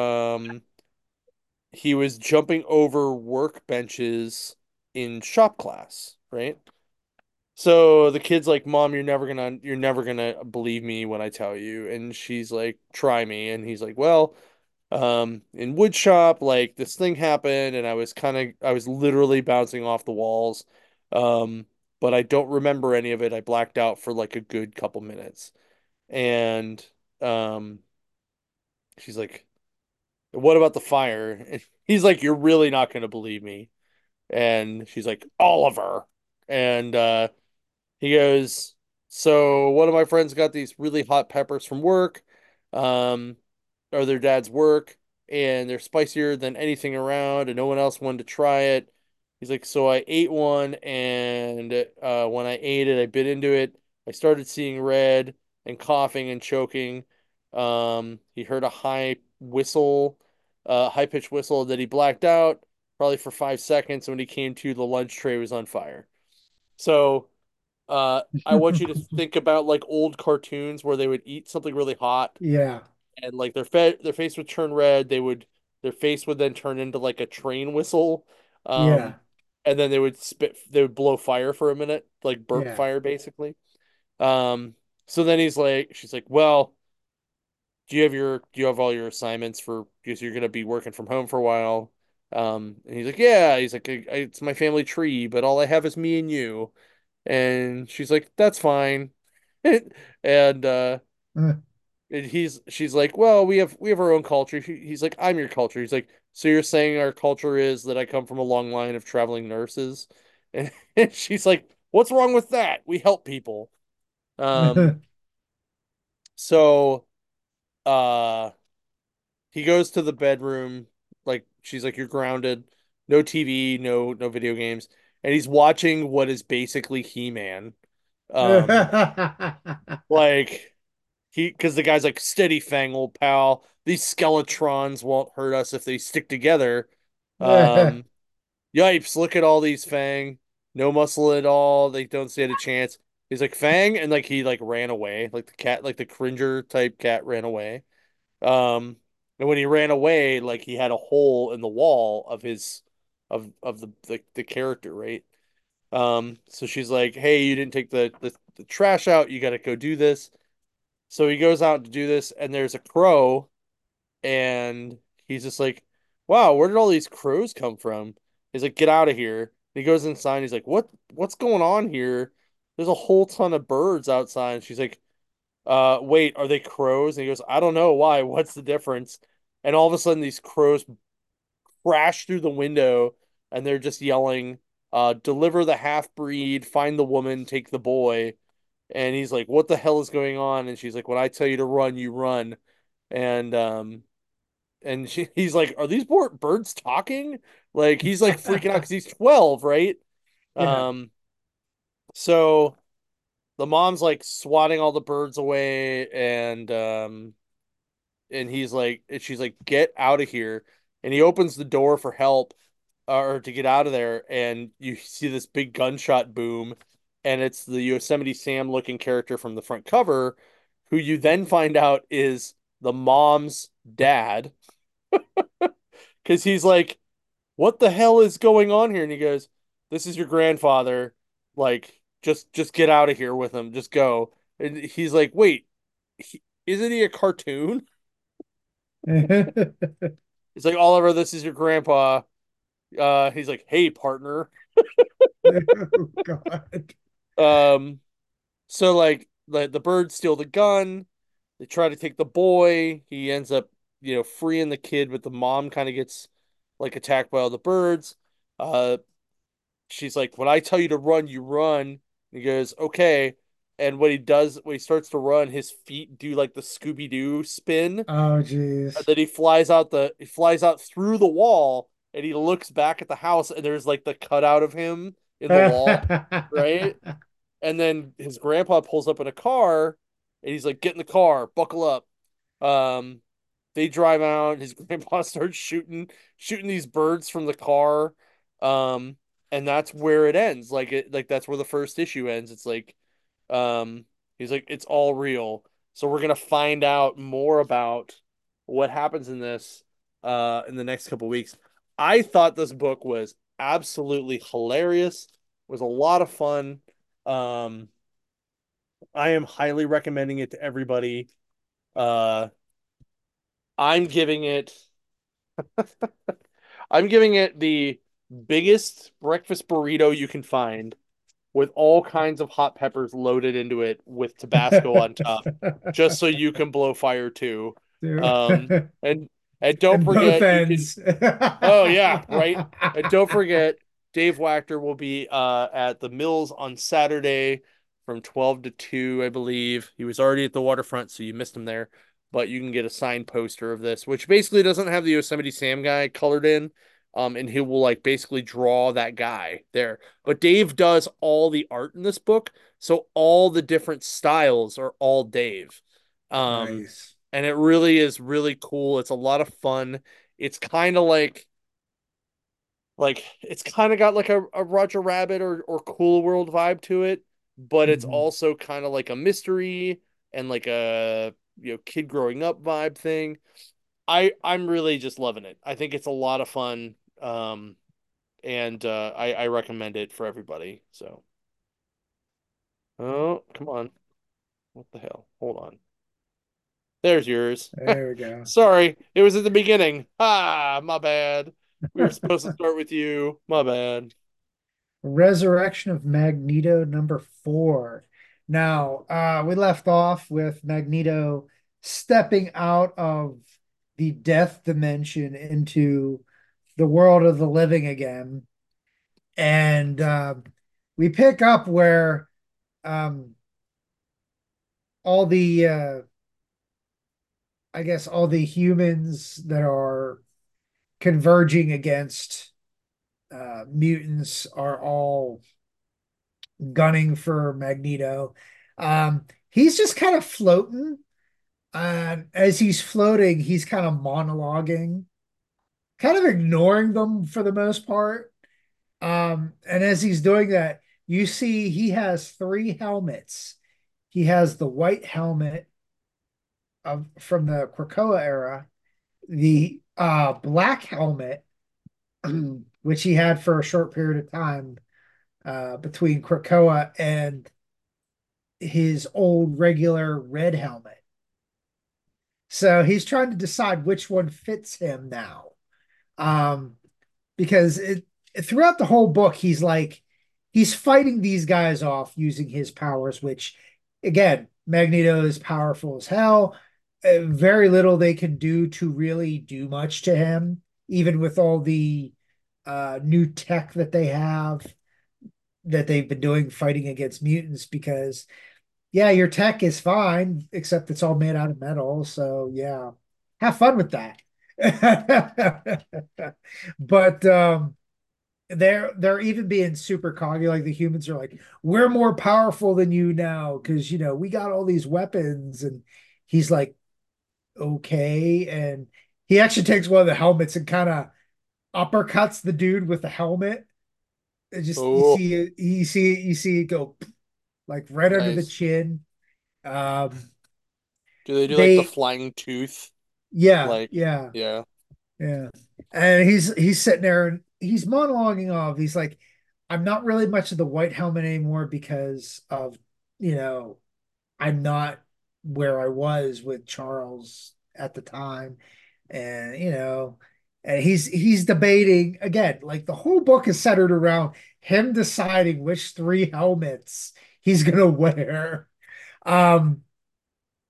[SPEAKER 1] he was jumping over workbenches in shop class, right? So the kid's like, "Mom, you're never gonna believe me when I tell you." And she's like, "Try me." And he's like, "Well, in wood shop, like this thing happened, and I was literally bouncing off the walls, um, but I don't remember any of it. I blacked out for like a good couple minutes." And um, she's like, "What about the fire?" And he's like, "You're really not gonna believe me." And she's like, "Oliver," and he goes, so one of my friends got these really hot peppers from work, um, or their dad's work, and they're spicier than anything around, and no one else wanted to try it. He's like, so I ate one, and when I ate it, I bit into it. I started seeing red and coughing and choking. He heard a high pitched whistle that he blacked out probably for 5 seconds. When he came to, the lunch tray was on fire. So I want you to think about like old cartoons where they would eat something really hot
[SPEAKER 2] Yeah.
[SPEAKER 1] and like their face would turn red. Their face would then turn into like a train whistle. Um,
[SPEAKER 2] Yeah.
[SPEAKER 1] and then they would blow fire for a minute, like burp
[SPEAKER 2] Yeah.
[SPEAKER 1] fire basically. Um, so then she's like, well, do you have all your assignments for, because you're gonna be working from home for a while? And he's like, yeah. He's like, it's my family tree, but all I have is me and you. And she's like, that's fine. And
[SPEAKER 2] Uh,
[SPEAKER 1] she's like, well, we have our own culture. He's like, I'm your culture. He's like, so you're saying our culture is that I come from a long line of traveling nurses? And, and she's like, what's wrong with that? We help people. Um, so uh he goes to the bedroom, like she's like, you're grounded, no TV, no video games, and he's watching what is basically He-Man. Um, like because the guy's like, steady fang, old pal. These skeletrons won't hurt us if they stick together. Um, Yipes, look at all these fang. No muscle at all. They don't stand a chance. He's like, Fang, and like he like ran away. Like the cat, like the Cringer type cat ran away. Um, and when he ran away, like he had a hole in the wall of his of the character, right? So she's like, "Hey, you didn't take the trash out. You got to go do this." So he goes out to do this, and there's a crow, and he's just like, "Wow, where did all these crows come from?" He's like, "Get out of here." And he goes inside. And he's like, What's going on here? There's a whole ton of birds outside." And she's like, wait, are they crows?" And he goes, "I don't know why. What's the difference?" And all of a sudden, these crows crash through the window, and they're just yelling, "Deliver the half breed, find the woman, take the boy." And he's like, "What the hell is going on?" And she's like, "When I tell you to run, you run." And he's like, "Are these birds talking?" Like he's like freaking out because he's 12, right?
[SPEAKER 2] Yeah.
[SPEAKER 1] Um, so the mom's like swatting all the birds away, and he's like, and she's like, "Get out of here!" And he opens the door for help, or to get out of there, and you see this big gunshot boom, and it's the Yosemite Sam looking character from the front cover, who you then find out is the mom's dad, because he's like, "What the hell is going on here?" And he goes, "This is your grandfather. Like, just get out of here with him. Just go." And he's like, "Wait, isn't he a cartoon?" He's like, "Oliver, this is your grandpa." He's like, "Hey, partner."
[SPEAKER 2] Oh God.
[SPEAKER 1] Um, so like the birds steal the gun. They try to take the boy. He ends up freeing the kid, but the mom kind of gets like attacked by all the birds. Uh, she's like, "When I tell you to run, you run." He goes, "Okay." And what he does, when he starts to run, his feet do like the Scooby Doo spin.
[SPEAKER 2] Oh,
[SPEAKER 1] And
[SPEAKER 2] geez.
[SPEAKER 1] then he flies out through the wall, and he looks back at the house, and there's like the cutout of him in the wall, right? And then his grandpa pulls up in a car, and he's like, "Get in the car, buckle up." Um, they drive out. His grandpa starts shooting these birds from the car, um, and that's where it ends. Like that's where the first issue ends. It's like, um, he's like, it's all real. So we're gonna find out more about what happens in this in the next couple weeks. I thought this book was absolutely hilarious. Was a lot of fun. Um, I am highly recommending it to everybody. Uh, I'm giving it I'm giving it the biggest breakfast burrito you can find with all kinds of hot peppers loaded into it with Tabasco on top, just so you can blow fire too. Um,
[SPEAKER 2] Dude.
[SPEAKER 1] and and don't
[SPEAKER 2] And both
[SPEAKER 1] forget you can
[SPEAKER 2] ends.
[SPEAKER 1] Oh yeah, right. And don't forget, Dave Wachter will be at the Mills on Saturday from 12 to 2, I believe. He was already at the waterfront, so you missed him there. But you can get a signed poster of this, which basically doesn't have the Yosemite Sam guy colored in. And he will like basically draw that guy there. But Dave does all the art in this book, so all the different styles are all Dave. Um,
[SPEAKER 2] Nice.
[SPEAKER 1] and it really is really cool. It's a lot of fun. It's kind of like it's kind of got like a Roger Rabbit or Cool World vibe to it, but it's
[SPEAKER 2] Mhm.
[SPEAKER 1] also kind of like a mystery and like a kid growing up vibe thing. I'm really just loving it. I think it's a lot of fun. And I recommend it for everybody. So, oh, come on. What the hell? Hold on. There's yours.
[SPEAKER 2] There we go.
[SPEAKER 1] Sorry, it was at the beginning. Ah, my bad. We were supposed to start with you. My bad.
[SPEAKER 2] Resurrection of Magneto #4. Now, we left off with Magneto stepping out of the death dimension into the world of the living again. And we pick up where um, all the, I guess, all the humans that are converging against mutants are all gunning for Magneto. He's just kind of floating. As he's floating, he's kind of monologuing, kind of ignoring them for the most part. And as he's doing that, you see he has three helmets. He has the white helmet from the Krakoa era, the black helmet, which he had for a short period of time between Krakoa and his old regular red helmet. So he's trying to decide which one fits him now. Um, because throughout the whole book, he's fighting these guys off using his powers, which again, Magneto is powerful as hell. Very little they can do to really do much to him, even with all the new tech that they have that they've been doing fighting against mutants because yeah, your tech is fine, except it's all made out of metal. So yeah, have fun with that. But they're even being super cocky. Like the humans are like, we're more powerful than you now because we got all these weapons. And he's like, okay. And he actually takes one of the helmets and kind of uppercuts the dude with the helmet. It just
[SPEAKER 1] Oh,
[SPEAKER 2] you see it go like right under the
[SPEAKER 1] nice.
[SPEAKER 2] chin. Um,
[SPEAKER 1] Do they do like the
[SPEAKER 2] they
[SPEAKER 1] flying tooth?
[SPEAKER 2] Yeah,
[SPEAKER 1] Like,
[SPEAKER 2] yeah,
[SPEAKER 1] yeah.
[SPEAKER 2] yeah. And he's sitting there and he's monologuing off. He's like, I'm not really much of the white helmet anymore because of, you know, I'm not where I was with Charles at the time. And, and he's debating again, like the whole book is centered around him deciding which three helmets he's gonna wear. Um,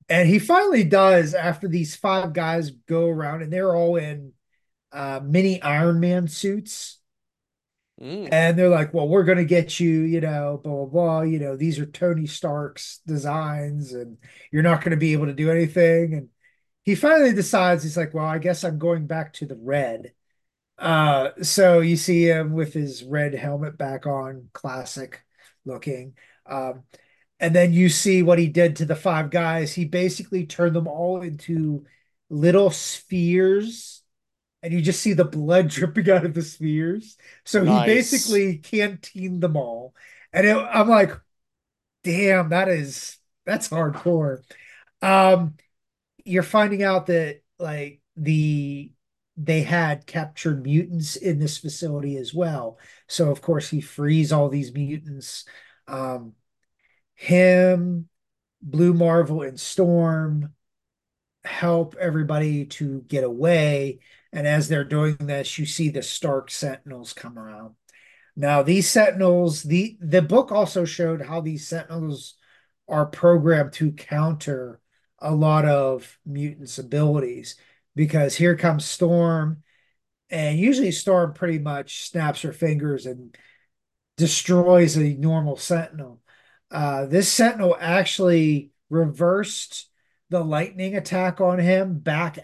[SPEAKER 2] And he finally does after these five guys go around and they're all in mini Iron Man suits.
[SPEAKER 1] Mm,
[SPEAKER 2] And they're like, well, we're going to get you, blah, blah, blah. These are Tony Stark's designs and you're not going to be able to do anything. And he finally decides, he's like, well, I guess I'm going back to the red. So you see him with his red helmet back on, classic looking. Um, and then you see what he did to the five guys. He basically turned them all into little spheres, and you just see the blood dripping out of the spheres. So he
[SPEAKER 1] nice.
[SPEAKER 2] basically canteen them all. And I'm like, damn, that's hardcore. Um, you're finding out that like they had captured mutants in this facility as well. So of course he frees all these mutants. Um, him, Blue Marvel, and Storm help everybody to get away. And as they're doing this, you see the Stark Sentinels come around. Now, these Sentinels, the book also showed how these Sentinels are programmed to counter a lot of mutants' abilities. Because here comes Storm, and usually Storm pretty much snaps her fingers and destroys a normal Sentinel. This Sentinel actually reversed the lightning attack on him back,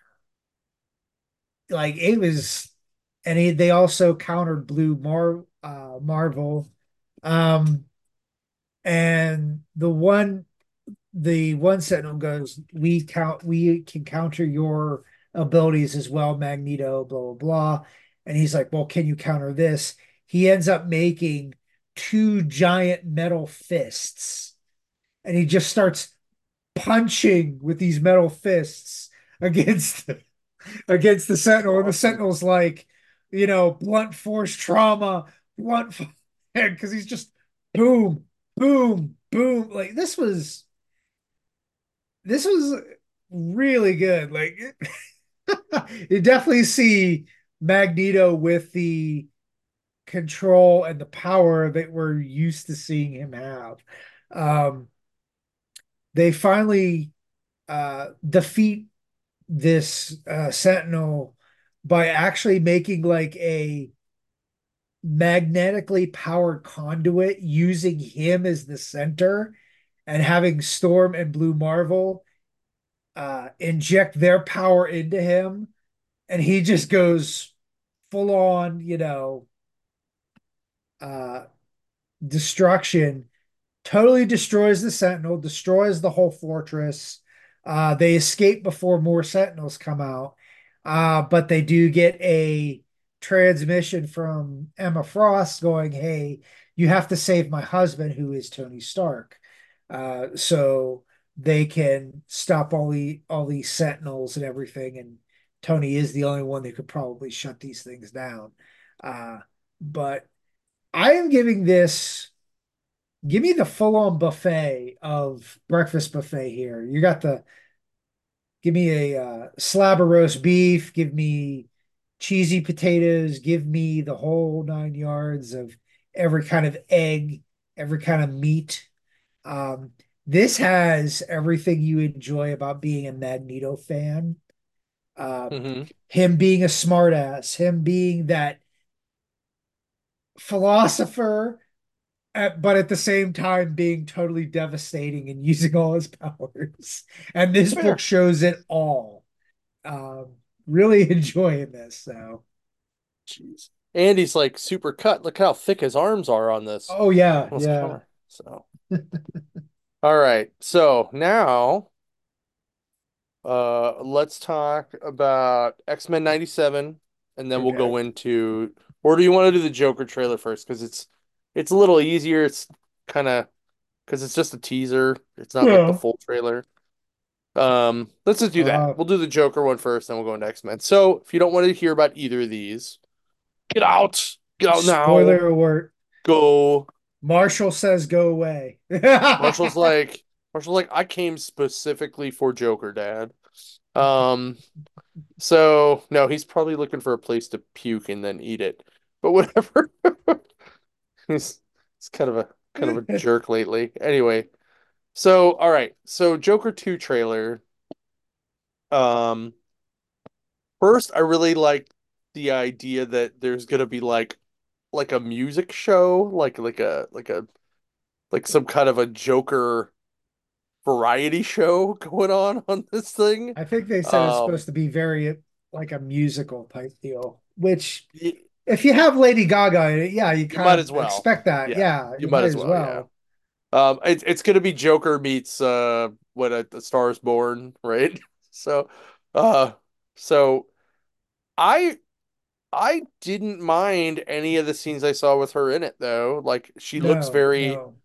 [SPEAKER 2] like it was, and they also countered Marvel. Um, and the one Sentinel goes, we can counter your abilities as well, Magneto, blah blah blah. And he's like, well, can you counter this? He ends up making two giant metal fists, and he just starts punching with these metal fists against against the Sentinel, and the
[SPEAKER 1] Awesome.
[SPEAKER 2] Sentinel's like, blunt force trauma, blunt, because he's just boom, boom, boom. Like this was really good. Like you definitely see Magneto with the control and the power that we're used to seeing him have. Um, they finally defeat this Sentinel by actually making like a magnetically powered conduit using him as the center and having Storm and Blue Marvel inject their power into him, and he just goes full on, uh, destruction, totally destroys the Sentinel, destroys the whole fortress. They escape before more Sentinels come out, but they do get a transmission from Emma Frost going, "Hey, you have to save my husband, who is Tony Stark." So they can stop all these Sentinels and everything, and Tony is the only one that could probably shut these things down. But I am giving this. Give me the full-on buffet of breakfast buffet here. You got give me a slab of roast beef, give me cheesy potatoes, give me the whole 9 yards of every kind of egg, every kind of meat. Um, this has everything you enjoy about being a Magneto fan. Um,
[SPEAKER 1] Hmm.
[SPEAKER 2] him being a smartass, him being that philosopher but at the same time being totally devastating and using all his powers. And this book
[SPEAKER 1] Fair.
[SPEAKER 2] shows it all. Um, really enjoying this. So,
[SPEAKER 1] Jeez. And he's like super cut. Look how thick his arms are
[SPEAKER 2] oh yeah,
[SPEAKER 1] on this
[SPEAKER 2] yeah.
[SPEAKER 1] cover. So, all right. So now, let's talk about X-Men 97, and then we'll
[SPEAKER 2] Okay.
[SPEAKER 1] go into, or do you want to do the Joker trailer first? Because it's a little easier. It's kind of because it's just a teaser. It's not like the
[SPEAKER 2] Yeah.
[SPEAKER 1] full trailer. Let's just do that.
[SPEAKER 2] Uh,
[SPEAKER 1] We'll do the Joker one first, then we'll go into X-Men. So if you don't want to hear about either of these, get out. Get out now.
[SPEAKER 2] spoiler alert.
[SPEAKER 1] Go.
[SPEAKER 2] Marshall says go away.
[SPEAKER 1] Marshall's like Marshall's like, I came specifically for Joker, Dad. Um, so no, he's probably looking for a place to puke and then eat it. But whatever. He's he's kind of a jerk lately. Anyway, So, all right. So Joker 2 trailer. Um, First, I really like the idea that there's gonna be like a music show, like some kind of a Joker variety show going on this thing.
[SPEAKER 2] I think they said it's
[SPEAKER 1] Um,
[SPEAKER 2] supposed to be very like a musical type deal, which
[SPEAKER 1] y-
[SPEAKER 2] if you have Lady Gaga in it, yeah, you
[SPEAKER 1] you might
[SPEAKER 2] kind
[SPEAKER 1] as
[SPEAKER 2] of
[SPEAKER 1] well.
[SPEAKER 2] expect that.
[SPEAKER 1] Yeah,
[SPEAKER 2] Yeah,
[SPEAKER 1] you
[SPEAKER 2] you
[SPEAKER 1] might
[SPEAKER 2] might
[SPEAKER 1] as
[SPEAKER 2] as
[SPEAKER 1] well. Yeah.
[SPEAKER 2] well.
[SPEAKER 1] It's gonna be Joker meets what a Star is Born, right? So, uh, so I I didn't mind any of the scenes I saw with her in it though. Like she looks
[SPEAKER 2] No,
[SPEAKER 1] very
[SPEAKER 2] no.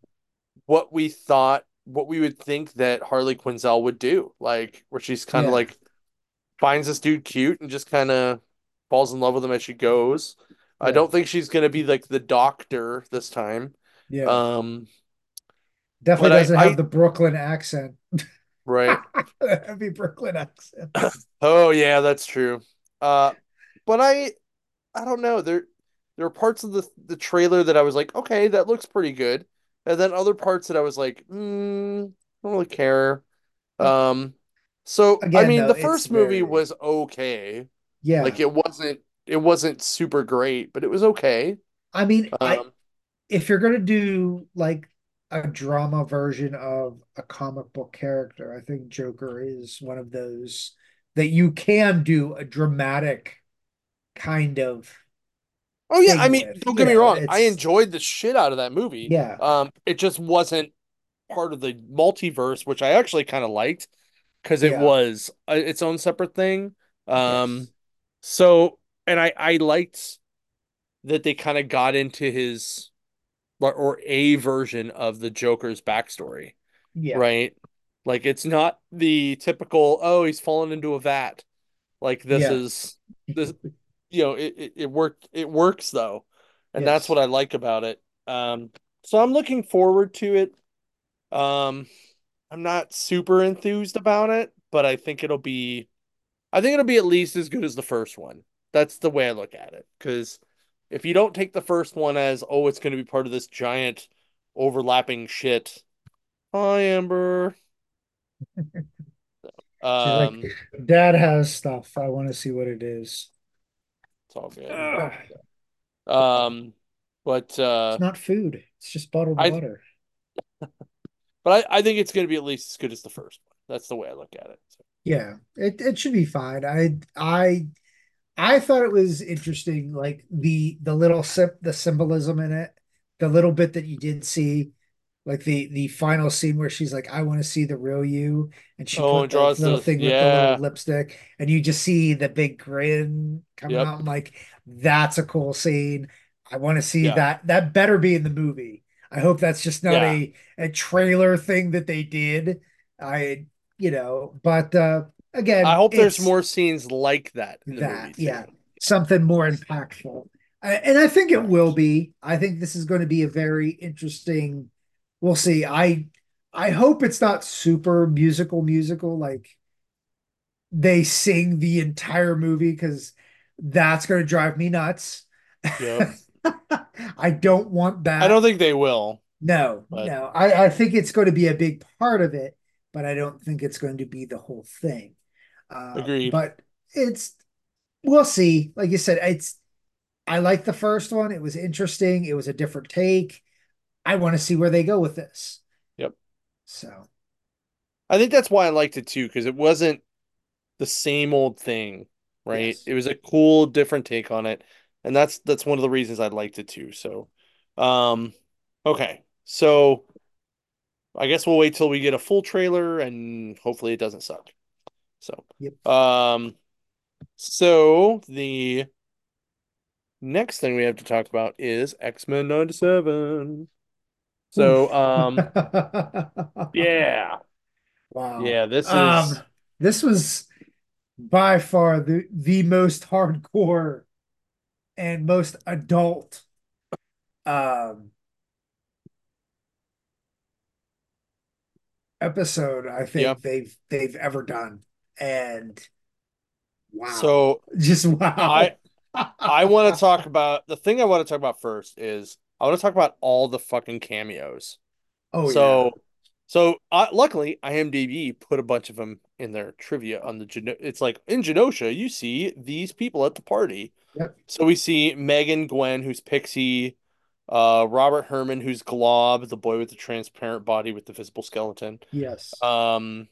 [SPEAKER 1] what we would think that Harley Quinzel would do. Like where she's kind of
[SPEAKER 2] Yeah,
[SPEAKER 1] like finds this dude cute and just kind of falls in love with him as she goes. I
[SPEAKER 2] yeah,
[SPEAKER 1] don't think she's gonna be like the doctor this time.
[SPEAKER 2] yeah.
[SPEAKER 1] Um,
[SPEAKER 2] Definitely
[SPEAKER 1] but
[SPEAKER 2] doesn't have
[SPEAKER 1] I
[SPEAKER 2] the Brooklyn accent.
[SPEAKER 1] right.
[SPEAKER 2] Heavy Brooklyn accent.
[SPEAKER 1] Oh yeah, that's true. Uh, but I don't know. There were parts of the trailer that I was like, okay, that looks pretty good, and then other parts that I was like, I don't really care.
[SPEAKER 2] Uh,
[SPEAKER 1] Um, so I
[SPEAKER 2] Again,
[SPEAKER 1] mean,
[SPEAKER 2] though,
[SPEAKER 1] the
[SPEAKER 2] it's
[SPEAKER 1] first movie
[SPEAKER 2] very,
[SPEAKER 1] was okay. Like
[SPEAKER 2] yeah.
[SPEAKER 1] it wasn't super great, but it was okay.
[SPEAKER 2] I mean, I
[SPEAKER 1] Um,
[SPEAKER 2] if you're gonna do like a drama version of a comic book character, I think Joker is one of those that you can do a dramatic kind of
[SPEAKER 1] oh yeah, I
[SPEAKER 2] thing
[SPEAKER 1] mean,
[SPEAKER 2] with.
[SPEAKER 1] don't get me wrong, I
[SPEAKER 2] It's
[SPEAKER 1] enjoyed the shit out of that movie.
[SPEAKER 2] yeah,
[SPEAKER 1] It just wasn't part of the multiverse, which I actually kind of liked because it
[SPEAKER 2] yeah,
[SPEAKER 1] was its own separate thing. Um,
[SPEAKER 2] yes,
[SPEAKER 1] so and I liked that they kind of got into his or a version of the Joker's backstory,
[SPEAKER 2] yeah,
[SPEAKER 1] right? Like it's not the typical, oh, he's fallen into a vat. Like this
[SPEAKER 2] yeah,
[SPEAKER 1] is this, it works though. And that's what
[SPEAKER 2] yes,
[SPEAKER 1] I like about it. So I'm looking forward to it. Um, I'm not super enthused about it, but I think it'll be at least as good as the first one. That's the way I look at it. Because if you don't take the first one as, oh, it's going to be part of this giant overlapping shit. Hi, Amber.
[SPEAKER 2] she's like,
[SPEAKER 1] Um,
[SPEAKER 2] Dad has stuff. I want to see what it is.
[SPEAKER 1] it's all good.
[SPEAKER 2] Ugh,
[SPEAKER 1] Um, but
[SPEAKER 2] it's not food. It's just bottled
[SPEAKER 1] I
[SPEAKER 2] water.
[SPEAKER 1] I think it's going to be at least as good as the first one. That's the way I look at it. So,
[SPEAKER 2] Yeah, it should be fine. I thought it was interesting, like the little the symbolism in it, the little bit that you did see, like the final scene where she's like, "I want to see the real you," and she
[SPEAKER 1] oh,
[SPEAKER 2] put
[SPEAKER 1] it
[SPEAKER 2] the
[SPEAKER 1] draws
[SPEAKER 2] little
[SPEAKER 1] the
[SPEAKER 2] thing with the little
[SPEAKER 1] yeah,
[SPEAKER 2] lipstick, and you just see the big grin coming
[SPEAKER 1] yep,
[SPEAKER 2] out. I'm like, "That's a cool scene. I want to see
[SPEAKER 1] yeah,
[SPEAKER 2] that. That better be in the movie. I hope that's just not
[SPEAKER 1] yeah.
[SPEAKER 2] a trailer thing that they did. I, but
[SPEAKER 1] I
[SPEAKER 2] again,
[SPEAKER 1] hope there's
[SPEAKER 2] it's."
[SPEAKER 1] more scenes like that in the
[SPEAKER 2] That,
[SPEAKER 1] movie
[SPEAKER 2] yeah,
[SPEAKER 1] too.
[SPEAKER 2] something more impactful. And I think it will
[SPEAKER 1] Correct.
[SPEAKER 2] be. I think this is going to be a very interesting. We'll see. I hope it's not super musical like they sing the entire movie because that's going to drive me nuts.
[SPEAKER 1] Yep.
[SPEAKER 2] I don't want
[SPEAKER 1] I don't
[SPEAKER 2] that.
[SPEAKER 1] think they will,
[SPEAKER 2] No,
[SPEAKER 1] but
[SPEAKER 2] no. I think it's going to be a big part of it, but I don't think it's going to be the whole thing.
[SPEAKER 1] agreed.
[SPEAKER 2] But it's we'll see. Like you said, I like the first one. It was interesting. It was a different take. I want to see where they go with this.
[SPEAKER 1] Yep.
[SPEAKER 2] So,
[SPEAKER 1] I think that's why I liked it too, because it wasn't the same old thing, right?
[SPEAKER 2] yes.
[SPEAKER 1] It was a cool, different take on it, and that's one of the reasons I liked it too. So, um, okay, so I guess we'll wait till we get a full trailer, and hopefully it doesn't suck. So,
[SPEAKER 2] Yep.
[SPEAKER 1] um, so the next thing we have to talk about is X-Men 97. So,
[SPEAKER 2] Oof.
[SPEAKER 1] yeah,
[SPEAKER 2] Wow.
[SPEAKER 1] yeah, this is
[SPEAKER 2] This was by far the most hardcore and most adult um episode I
[SPEAKER 1] yeah.
[SPEAKER 2] think they've ever done. And wow.
[SPEAKER 1] So
[SPEAKER 2] Just
[SPEAKER 1] I
[SPEAKER 2] wow.
[SPEAKER 1] I want to talk about the thing I want to talk about first is I want to talk about all the fucking cameos.
[SPEAKER 2] Oh yeah.
[SPEAKER 1] So So luckily, IMDb put a bunch of them in their trivia on the it's like in Genosha, you see these people at the party.
[SPEAKER 2] Yep.
[SPEAKER 1] So we see Megan Gwen, who's Pixie, Robert Herman, who's Glob, the boy with the transparent body with the visible skeleton.
[SPEAKER 2] Yes.
[SPEAKER 1] Um,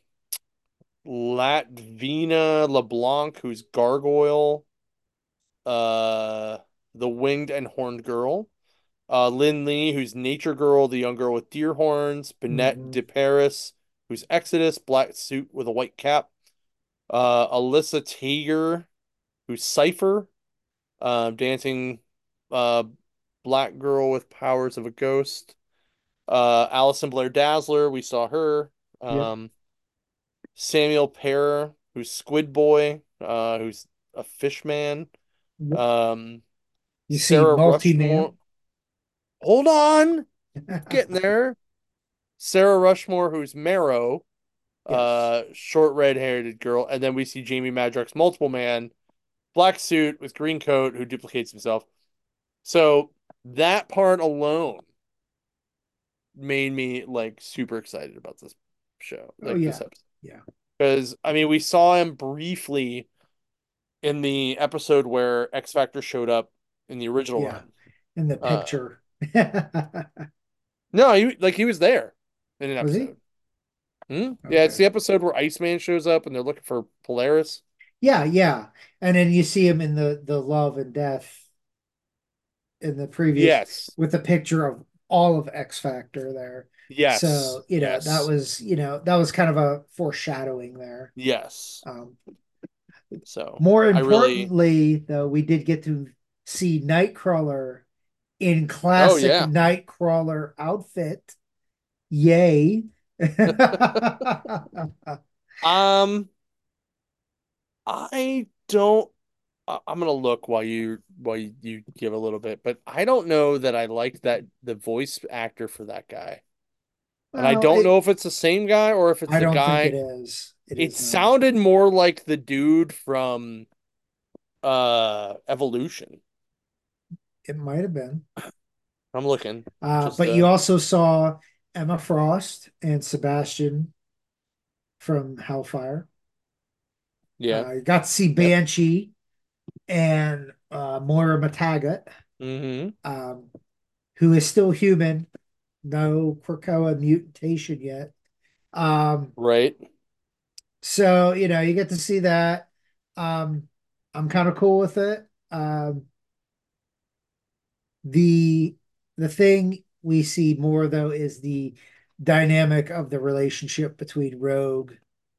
[SPEAKER 1] Latvina LeBlanc, who's Gargoyle, uh, the winged and horned girl. Lynn Lee, who's Nature Girl, the young girl with deer horns. Bennett
[SPEAKER 2] Hmm.
[SPEAKER 1] De Paris, who's Exodus, black suit with a white cap. Alyssa Tager, who's Cypher, dancing uh, black girl with powers of a ghost. Allison Blair Dazzler, we saw her.
[SPEAKER 2] Yep.
[SPEAKER 1] Um, Samuel Pear, who's Squid Boy, who's a fish man.
[SPEAKER 2] Yep.
[SPEAKER 1] Um,
[SPEAKER 2] You see
[SPEAKER 1] Sarah
[SPEAKER 2] multi-man.
[SPEAKER 1] Rushmore. Hold on, getting there. Sarah Rushmore, who's Marrow,
[SPEAKER 2] Yes.
[SPEAKER 1] short red-haired girl, and then we see Jamie Madrox's multiple man, black suit with green coat, who duplicates himself. So that part alone made me like super excited about this show,
[SPEAKER 2] Oh
[SPEAKER 1] like this
[SPEAKER 2] yeah.
[SPEAKER 1] episode,
[SPEAKER 2] Yeah.
[SPEAKER 1] because I mean we saw him briefly in the episode where X Factor showed up in the original
[SPEAKER 2] Yeah.
[SPEAKER 1] run.
[SPEAKER 2] In the
[SPEAKER 1] Uh,
[SPEAKER 2] picture.
[SPEAKER 1] no, he was there in an
[SPEAKER 2] Was he?
[SPEAKER 1] episode. Hmm? Yeah, it's
[SPEAKER 2] Okay.
[SPEAKER 1] the episode where Iceman shows up and they're looking for Polaris.
[SPEAKER 2] Yeah, yeah. And then you see him in the Love and Death in the previous
[SPEAKER 1] Yes,
[SPEAKER 2] with the picture of all of X Factor there.
[SPEAKER 1] yes,
[SPEAKER 2] So,
[SPEAKER 1] yes,
[SPEAKER 2] that was kind of a foreshadowing there.
[SPEAKER 1] yes.
[SPEAKER 2] Um,
[SPEAKER 1] So
[SPEAKER 2] More
[SPEAKER 1] I really,
[SPEAKER 2] importantly, though, we did get to see Nightcrawler in
[SPEAKER 1] oh
[SPEAKER 2] classic
[SPEAKER 1] yeah.
[SPEAKER 2] Nightcrawler outfit. Yay.
[SPEAKER 1] Um, I don't. I'm gonna look while you give a little bit, but I don't know that I like that the voice actor for that guy, and I
[SPEAKER 2] Well,
[SPEAKER 1] don't know if it's the same guy or if it's
[SPEAKER 2] I
[SPEAKER 1] the
[SPEAKER 2] don't think
[SPEAKER 1] guy.
[SPEAKER 2] it is. It
[SPEAKER 1] It
[SPEAKER 2] is not.
[SPEAKER 1] sounded more like the dude from Evolution.
[SPEAKER 2] It might have been.
[SPEAKER 1] I'm looking just
[SPEAKER 2] But you also saw Emma Frost and Sebastian from Hellfire.
[SPEAKER 1] yeah.
[SPEAKER 2] You got to see
[SPEAKER 1] Yep.
[SPEAKER 2] Banshee and Moira McTaggart,
[SPEAKER 1] Mm-hmm.
[SPEAKER 2] um, who is still human, no Krakoa mutation yet. Um,
[SPEAKER 1] Right.
[SPEAKER 2] so you get to see that. Um, I'm kind of cool with it. The the thing we see more though is the dynamic of the relationship between Rogue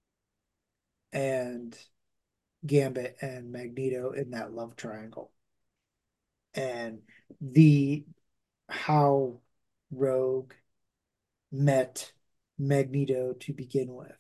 [SPEAKER 2] and Gambit and Magneto in that love triangle, and the how Rogue met Magneto to begin with.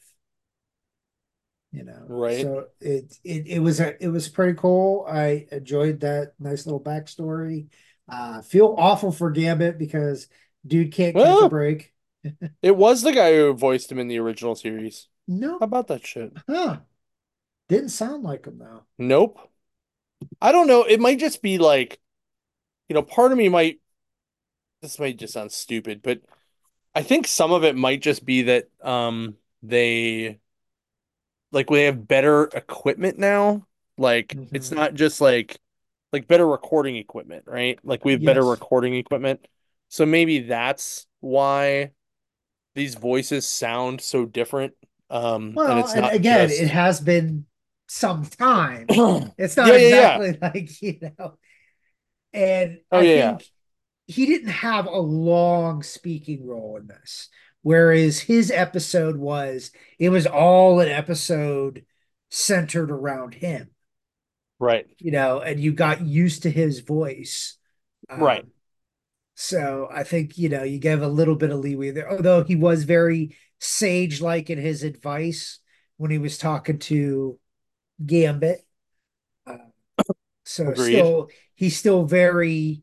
[SPEAKER 1] Right.
[SPEAKER 2] So it was pretty cool. I enjoyed that nice little backstory. Feel awful for Gambit because dude can't catch a
[SPEAKER 1] Well,
[SPEAKER 2] break.
[SPEAKER 1] it was the guy who voiced him in the original series. How
[SPEAKER 2] No,
[SPEAKER 1] about that shit?
[SPEAKER 2] huh? Didn't sound like him though.
[SPEAKER 1] Nope. I don't know. It might just be like, part of me might, this might just sound stupid, but I think some of it might just be that they like we have better equipment now. Like it's
[SPEAKER 2] Hmm.
[SPEAKER 1] not just like better recording equipment, right? Like we have better
[SPEAKER 2] Yes.
[SPEAKER 1] recording equipment. So maybe that's why these voices sound so different. And
[SPEAKER 2] Well,
[SPEAKER 1] it's
[SPEAKER 2] and
[SPEAKER 1] not
[SPEAKER 2] again, it
[SPEAKER 1] just
[SPEAKER 2] has been some time.
[SPEAKER 1] yeah,
[SPEAKER 2] It's not
[SPEAKER 1] yeah, yeah.
[SPEAKER 2] exactly like. And
[SPEAKER 1] Oh
[SPEAKER 2] I
[SPEAKER 1] yeah, yeah.
[SPEAKER 2] think he didn't have a long speaking role in this. Whereas his episode it was all an episode centered around him,
[SPEAKER 1] Right.
[SPEAKER 2] and you got used to his voice.
[SPEAKER 1] Right.
[SPEAKER 2] Um, so I think, you gave a little bit of leeway there, although he was very sage-like in his advice when he was talking to Gambit. Uh, so
[SPEAKER 1] Agreed.
[SPEAKER 2] he's still very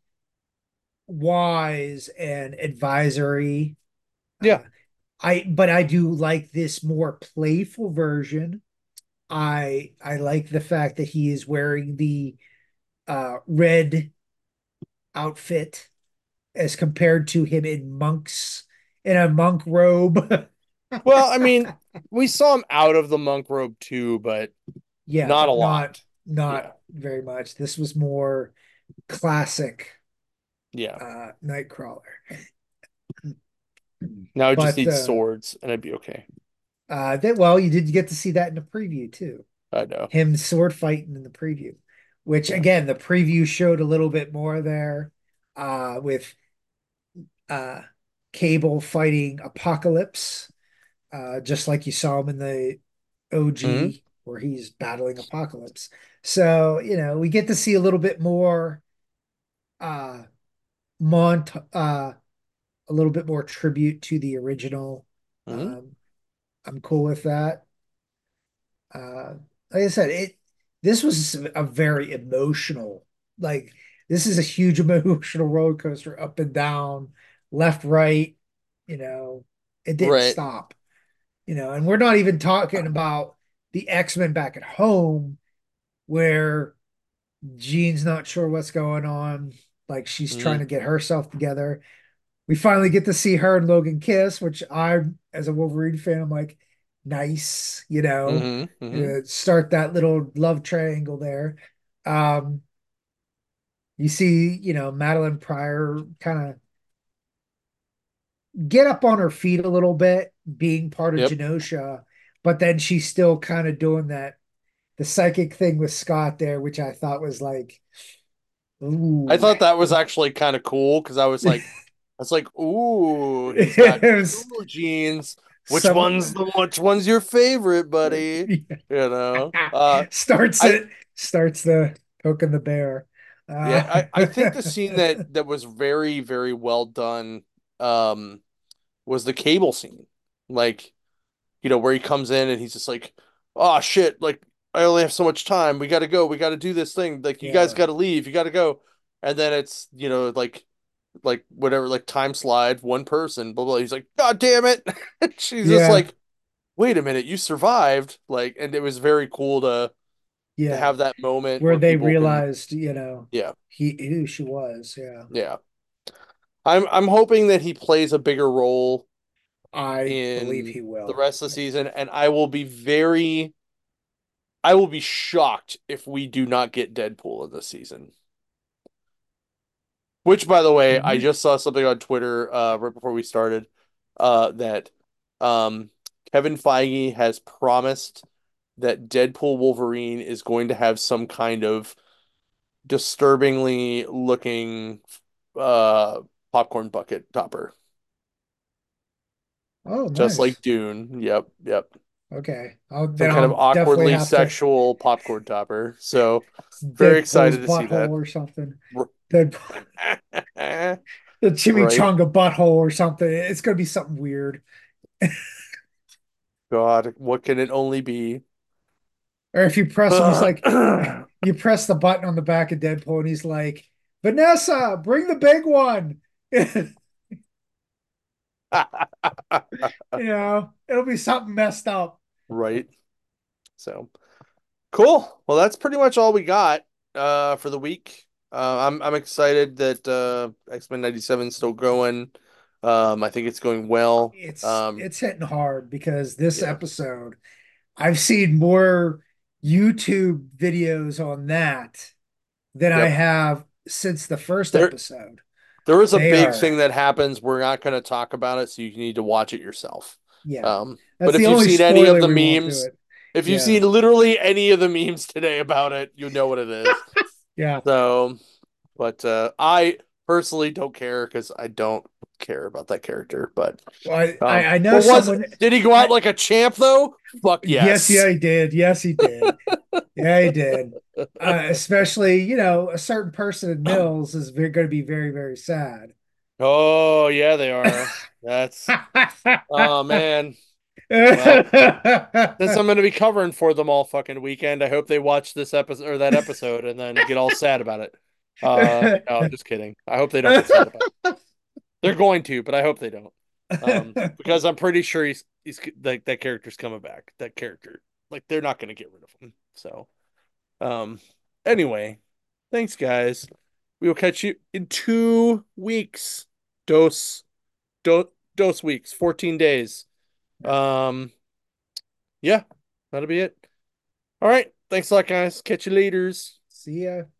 [SPEAKER 2] wise and advisory.
[SPEAKER 1] Yeah.
[SPEAKER 2] Uh, but I do like this more playful version. I like the fact that he is wearing the red outfit as compared to him in a monk robe.
[SPEAKER 1] Well, I mean, we saw him out of the monk robe too, but
[SPEAKER 2] Yeah,
[SPEAKER 1] not a
[SPEAKER 2] but not
[SPEAKER 1] lot.
[SPEAKER 2] not
[SPEAKER 1] Yeah.
[SPEAKER 2] very much. This was more classic
[SPEAKER 1] Yeah.
[SPEAKER 2] Nightcrawler.
[SPEAKER 1] Now it just
[SPEAKER 2] But
[SPEAKER 1] needs swords and I'd be okay.
[SPEAKER 2] that well, you did get to see that in the preview too.
[SPEAKER 1] I know.
[SPEAKER 2] Him sword fighting in the preview, which
[SPEAKER 1] Yeah.
[SPEAKER 2] again, the preview showed a little bit more there, with uh Cable fighting Apocalypse, just like you saw him in the
[SPEAKER 1] Hmm.
[SPEAKER 2] OG where he's battling Apocalypse. So, we get to see a little bit more uh mont a little bit more tribute to the original.
[SPEAKER 1] Hmm.
[SPEAKER 2] Um, I'm cool with that. Like I said, this was a very emotional, like this is a huge emotional roller coaster up and down, left, right, you know, it didn't
[SPEAKER 1] Right.
[SPEAKER 2] stop, and we're not even talking about the X-Men back at home where Jean's not sure what's going on, like she's trying
[SPEAKER 1] Hmm.
[SPEAKER 2] to get herself together. We finally get to see her and Logan kiss, which as a Wolverine fan, I'm like, nice,
[SPEAKER 1] Hmm. Hmm.
[SPEAKER 2] start that little love triangle there. Um, you see, Madeline Pryor kind of get up on her feet a little bit, being part of
[SPEAKER 1] Yep.
[SPEAKER 2] Genosha, but then she's still kind of doing the psychic thing with Scott there, which I thought was like,
[SPEAKER 1] I
[SPEAKER 2] ooh.
[SPEAKER 1] thought that was actually kind of cool because I was like, ooh, he's got
[SPEAKER 2] It was
[SPEAKER 1] two jeans.
[SPEAKER 2] some
[SPEAKER 1] Which one's your favorite, buddy? You know?
[SPEAKER 2] starts
[SPEAKER 1] I
[SPEAKER 2] it, starts the poking the bear.
[SPEAKER 1] Yeah,
[SPEAKER 2] Uh,
[SPEAKER 1] I think the scene that was very, very well done, um, was the Cable scene. Like, where he comes in and he's just like, oh shit, like I only have so much time. We gotta go, we gotta do this thing. Like you guys
[SPEAKER 2] yeah,
[SPEAKER 1] gotta leave, you gotta go. And then it's, like whatever, like time slide, one person, blah blah. He's like, God damn it. She's just
[SPEAKER 2] yeah,
[SPEAKER 1] like, wait a minute, you survived. Like, and it was very cool to
[SPEAKER 2] yeah.
[SPEAKER 1] have that moment
[SPEAKER 2] Where
[SPEAKER 1] where
[SPEAKER 2] they
[SPEAKER 1] people can,
[SPEAKER 2] realized,
[SPEAKER 1] yeah,
[SPEAKER 2] who she was. Yeah,
[SPEAKER 1] yeah. I'm hoping that he plays a bigger role
[SPEAKER 2] I believe
[SPEAKER 1] in
[SPEAKER 2] he
[SPEAKER 1] the
[SPEAKER 2] will.
[SPEAKER 1] rest of the season, and I will be shocked if we do not get Deadpool in this season. Which, by the way, I
[SPEAKER 2] Mhm.
[SPEAKER 1] just saw something on Twitter right before we started that um, Kevin Feige has promised that Deadpool Wolverine is going to have some kind of disturbingly looking uh, popcorn bucket topper,
[SPEAKER 2] Oh,
[SPEAKER 1] just like
[SPEAKER 2] nice.
[SPEAKER 1] Dune. Yep, yep.
[SPEAKER 2] Okay,
[SPEAKER 1] Some
[SPEAKER 2] then
[SPEAKER 1] kind of
[SPEAKER 2] I'll definitely
[SPEAKER 1] awkwardly
[SPEAKER 2] have to
[SPEAKER 1] sexual popcorn topper. So very
[SPEAKER 2] Deadpool's
[SPEAKER 1] excited to see
[SPEAKER 2] butthole
[SPEAKER 1] that.
[SPEAKER 2] or something. Deadpool, the
[SPEAKER 1] Right.
[SPEAKER 2] chimichanga butthole or something. It's gonna be something weird.
[SPEAKER 1] God, what can it only be?
[SPEAKER 2] Or if you press him, he's like, you press the button on the back of Deadpool, and he's like, Vanessa, bring the big one. It'll be something messed up.
[SPEAKER 1] Right. So cool. Well, that's pretty much all we got for the week. I'm excited that X-Men 97 is still going. I think it's going well.
[SPEAKER 2] It's hitting hard because this
[SPEAKER 1] Yeah.
[SPEAKER 2] episode, I've seen more YouTube videos on that than I
[SPEAKER 1] Yep.
[SPEAKER 2] have since the first
[SPEAKER 1] There
[SPEAKER 2] episode.
[SPEAKER 1] there is a
[SPEAKER 2] They
[SPEAKER 1] big
[SPEAKER 2] are,
[SPEAKER 1] thing that happens. We're not going to talk about it, so you need to watch it yourself.
[SPEAKER 2] yeah.
[SPEAKER 1] But
[SPEAKER 2] That's the
[SPEAKER 1] if you've
[SPEAKER 2] only
[SPEAKER 1] seen any of
[SPEAKER 2] spoiler
[SPEAKER 1] the
[SPEAKER 2] we won't do
[SPEAKER 1] memes,
[SPEAKER 2] it.
[SPEAKER 1] if you've
[SPEAKER 2] Yeah.
[SPEAKER 1] seen literally any of the memes today about it, you know what it is.
[SPEAKER 2] Yeah.
[SPEAKER 1] So, but I personally don't care because I don't care about that character. But
[SPEAKER 2] Well, I know
[SPEAKER 1] but
[SPEAKER 2] someone
[SPEAKER 1] did he go out
[SPEAKER 2] I
[SPEAKER 1] like a champ though? Fuck
[SPEAKER 2] yes, yeah,
[SPEAKER 1] yes.
[SPEAKER 2] he did. Yes, he did. Yeah, he did. Especially, a certain person in Mills is going to be very, very sad.
[SPEAKER 1] Oh yeah, they are. That's oh man. Well, since I'm going to be covering for them all fucking weekend, I hope they watch this episode or that episode and then get all sad about it. No, just kidding. I hope they don't get sad about it. They're going to, but I hope they don't. Because I'm pretty sure he's like that character's coming back. That character, like they're not going to get rid of him. So, um, anyway, thanks guys. We will catch you in 2 weeks. Dose, dose, dose weeks, 14 days. Um, yeah, that'll be it. All right. Thanks a lot, guys. Catch you laters.
[SPEAKER 2] See ya.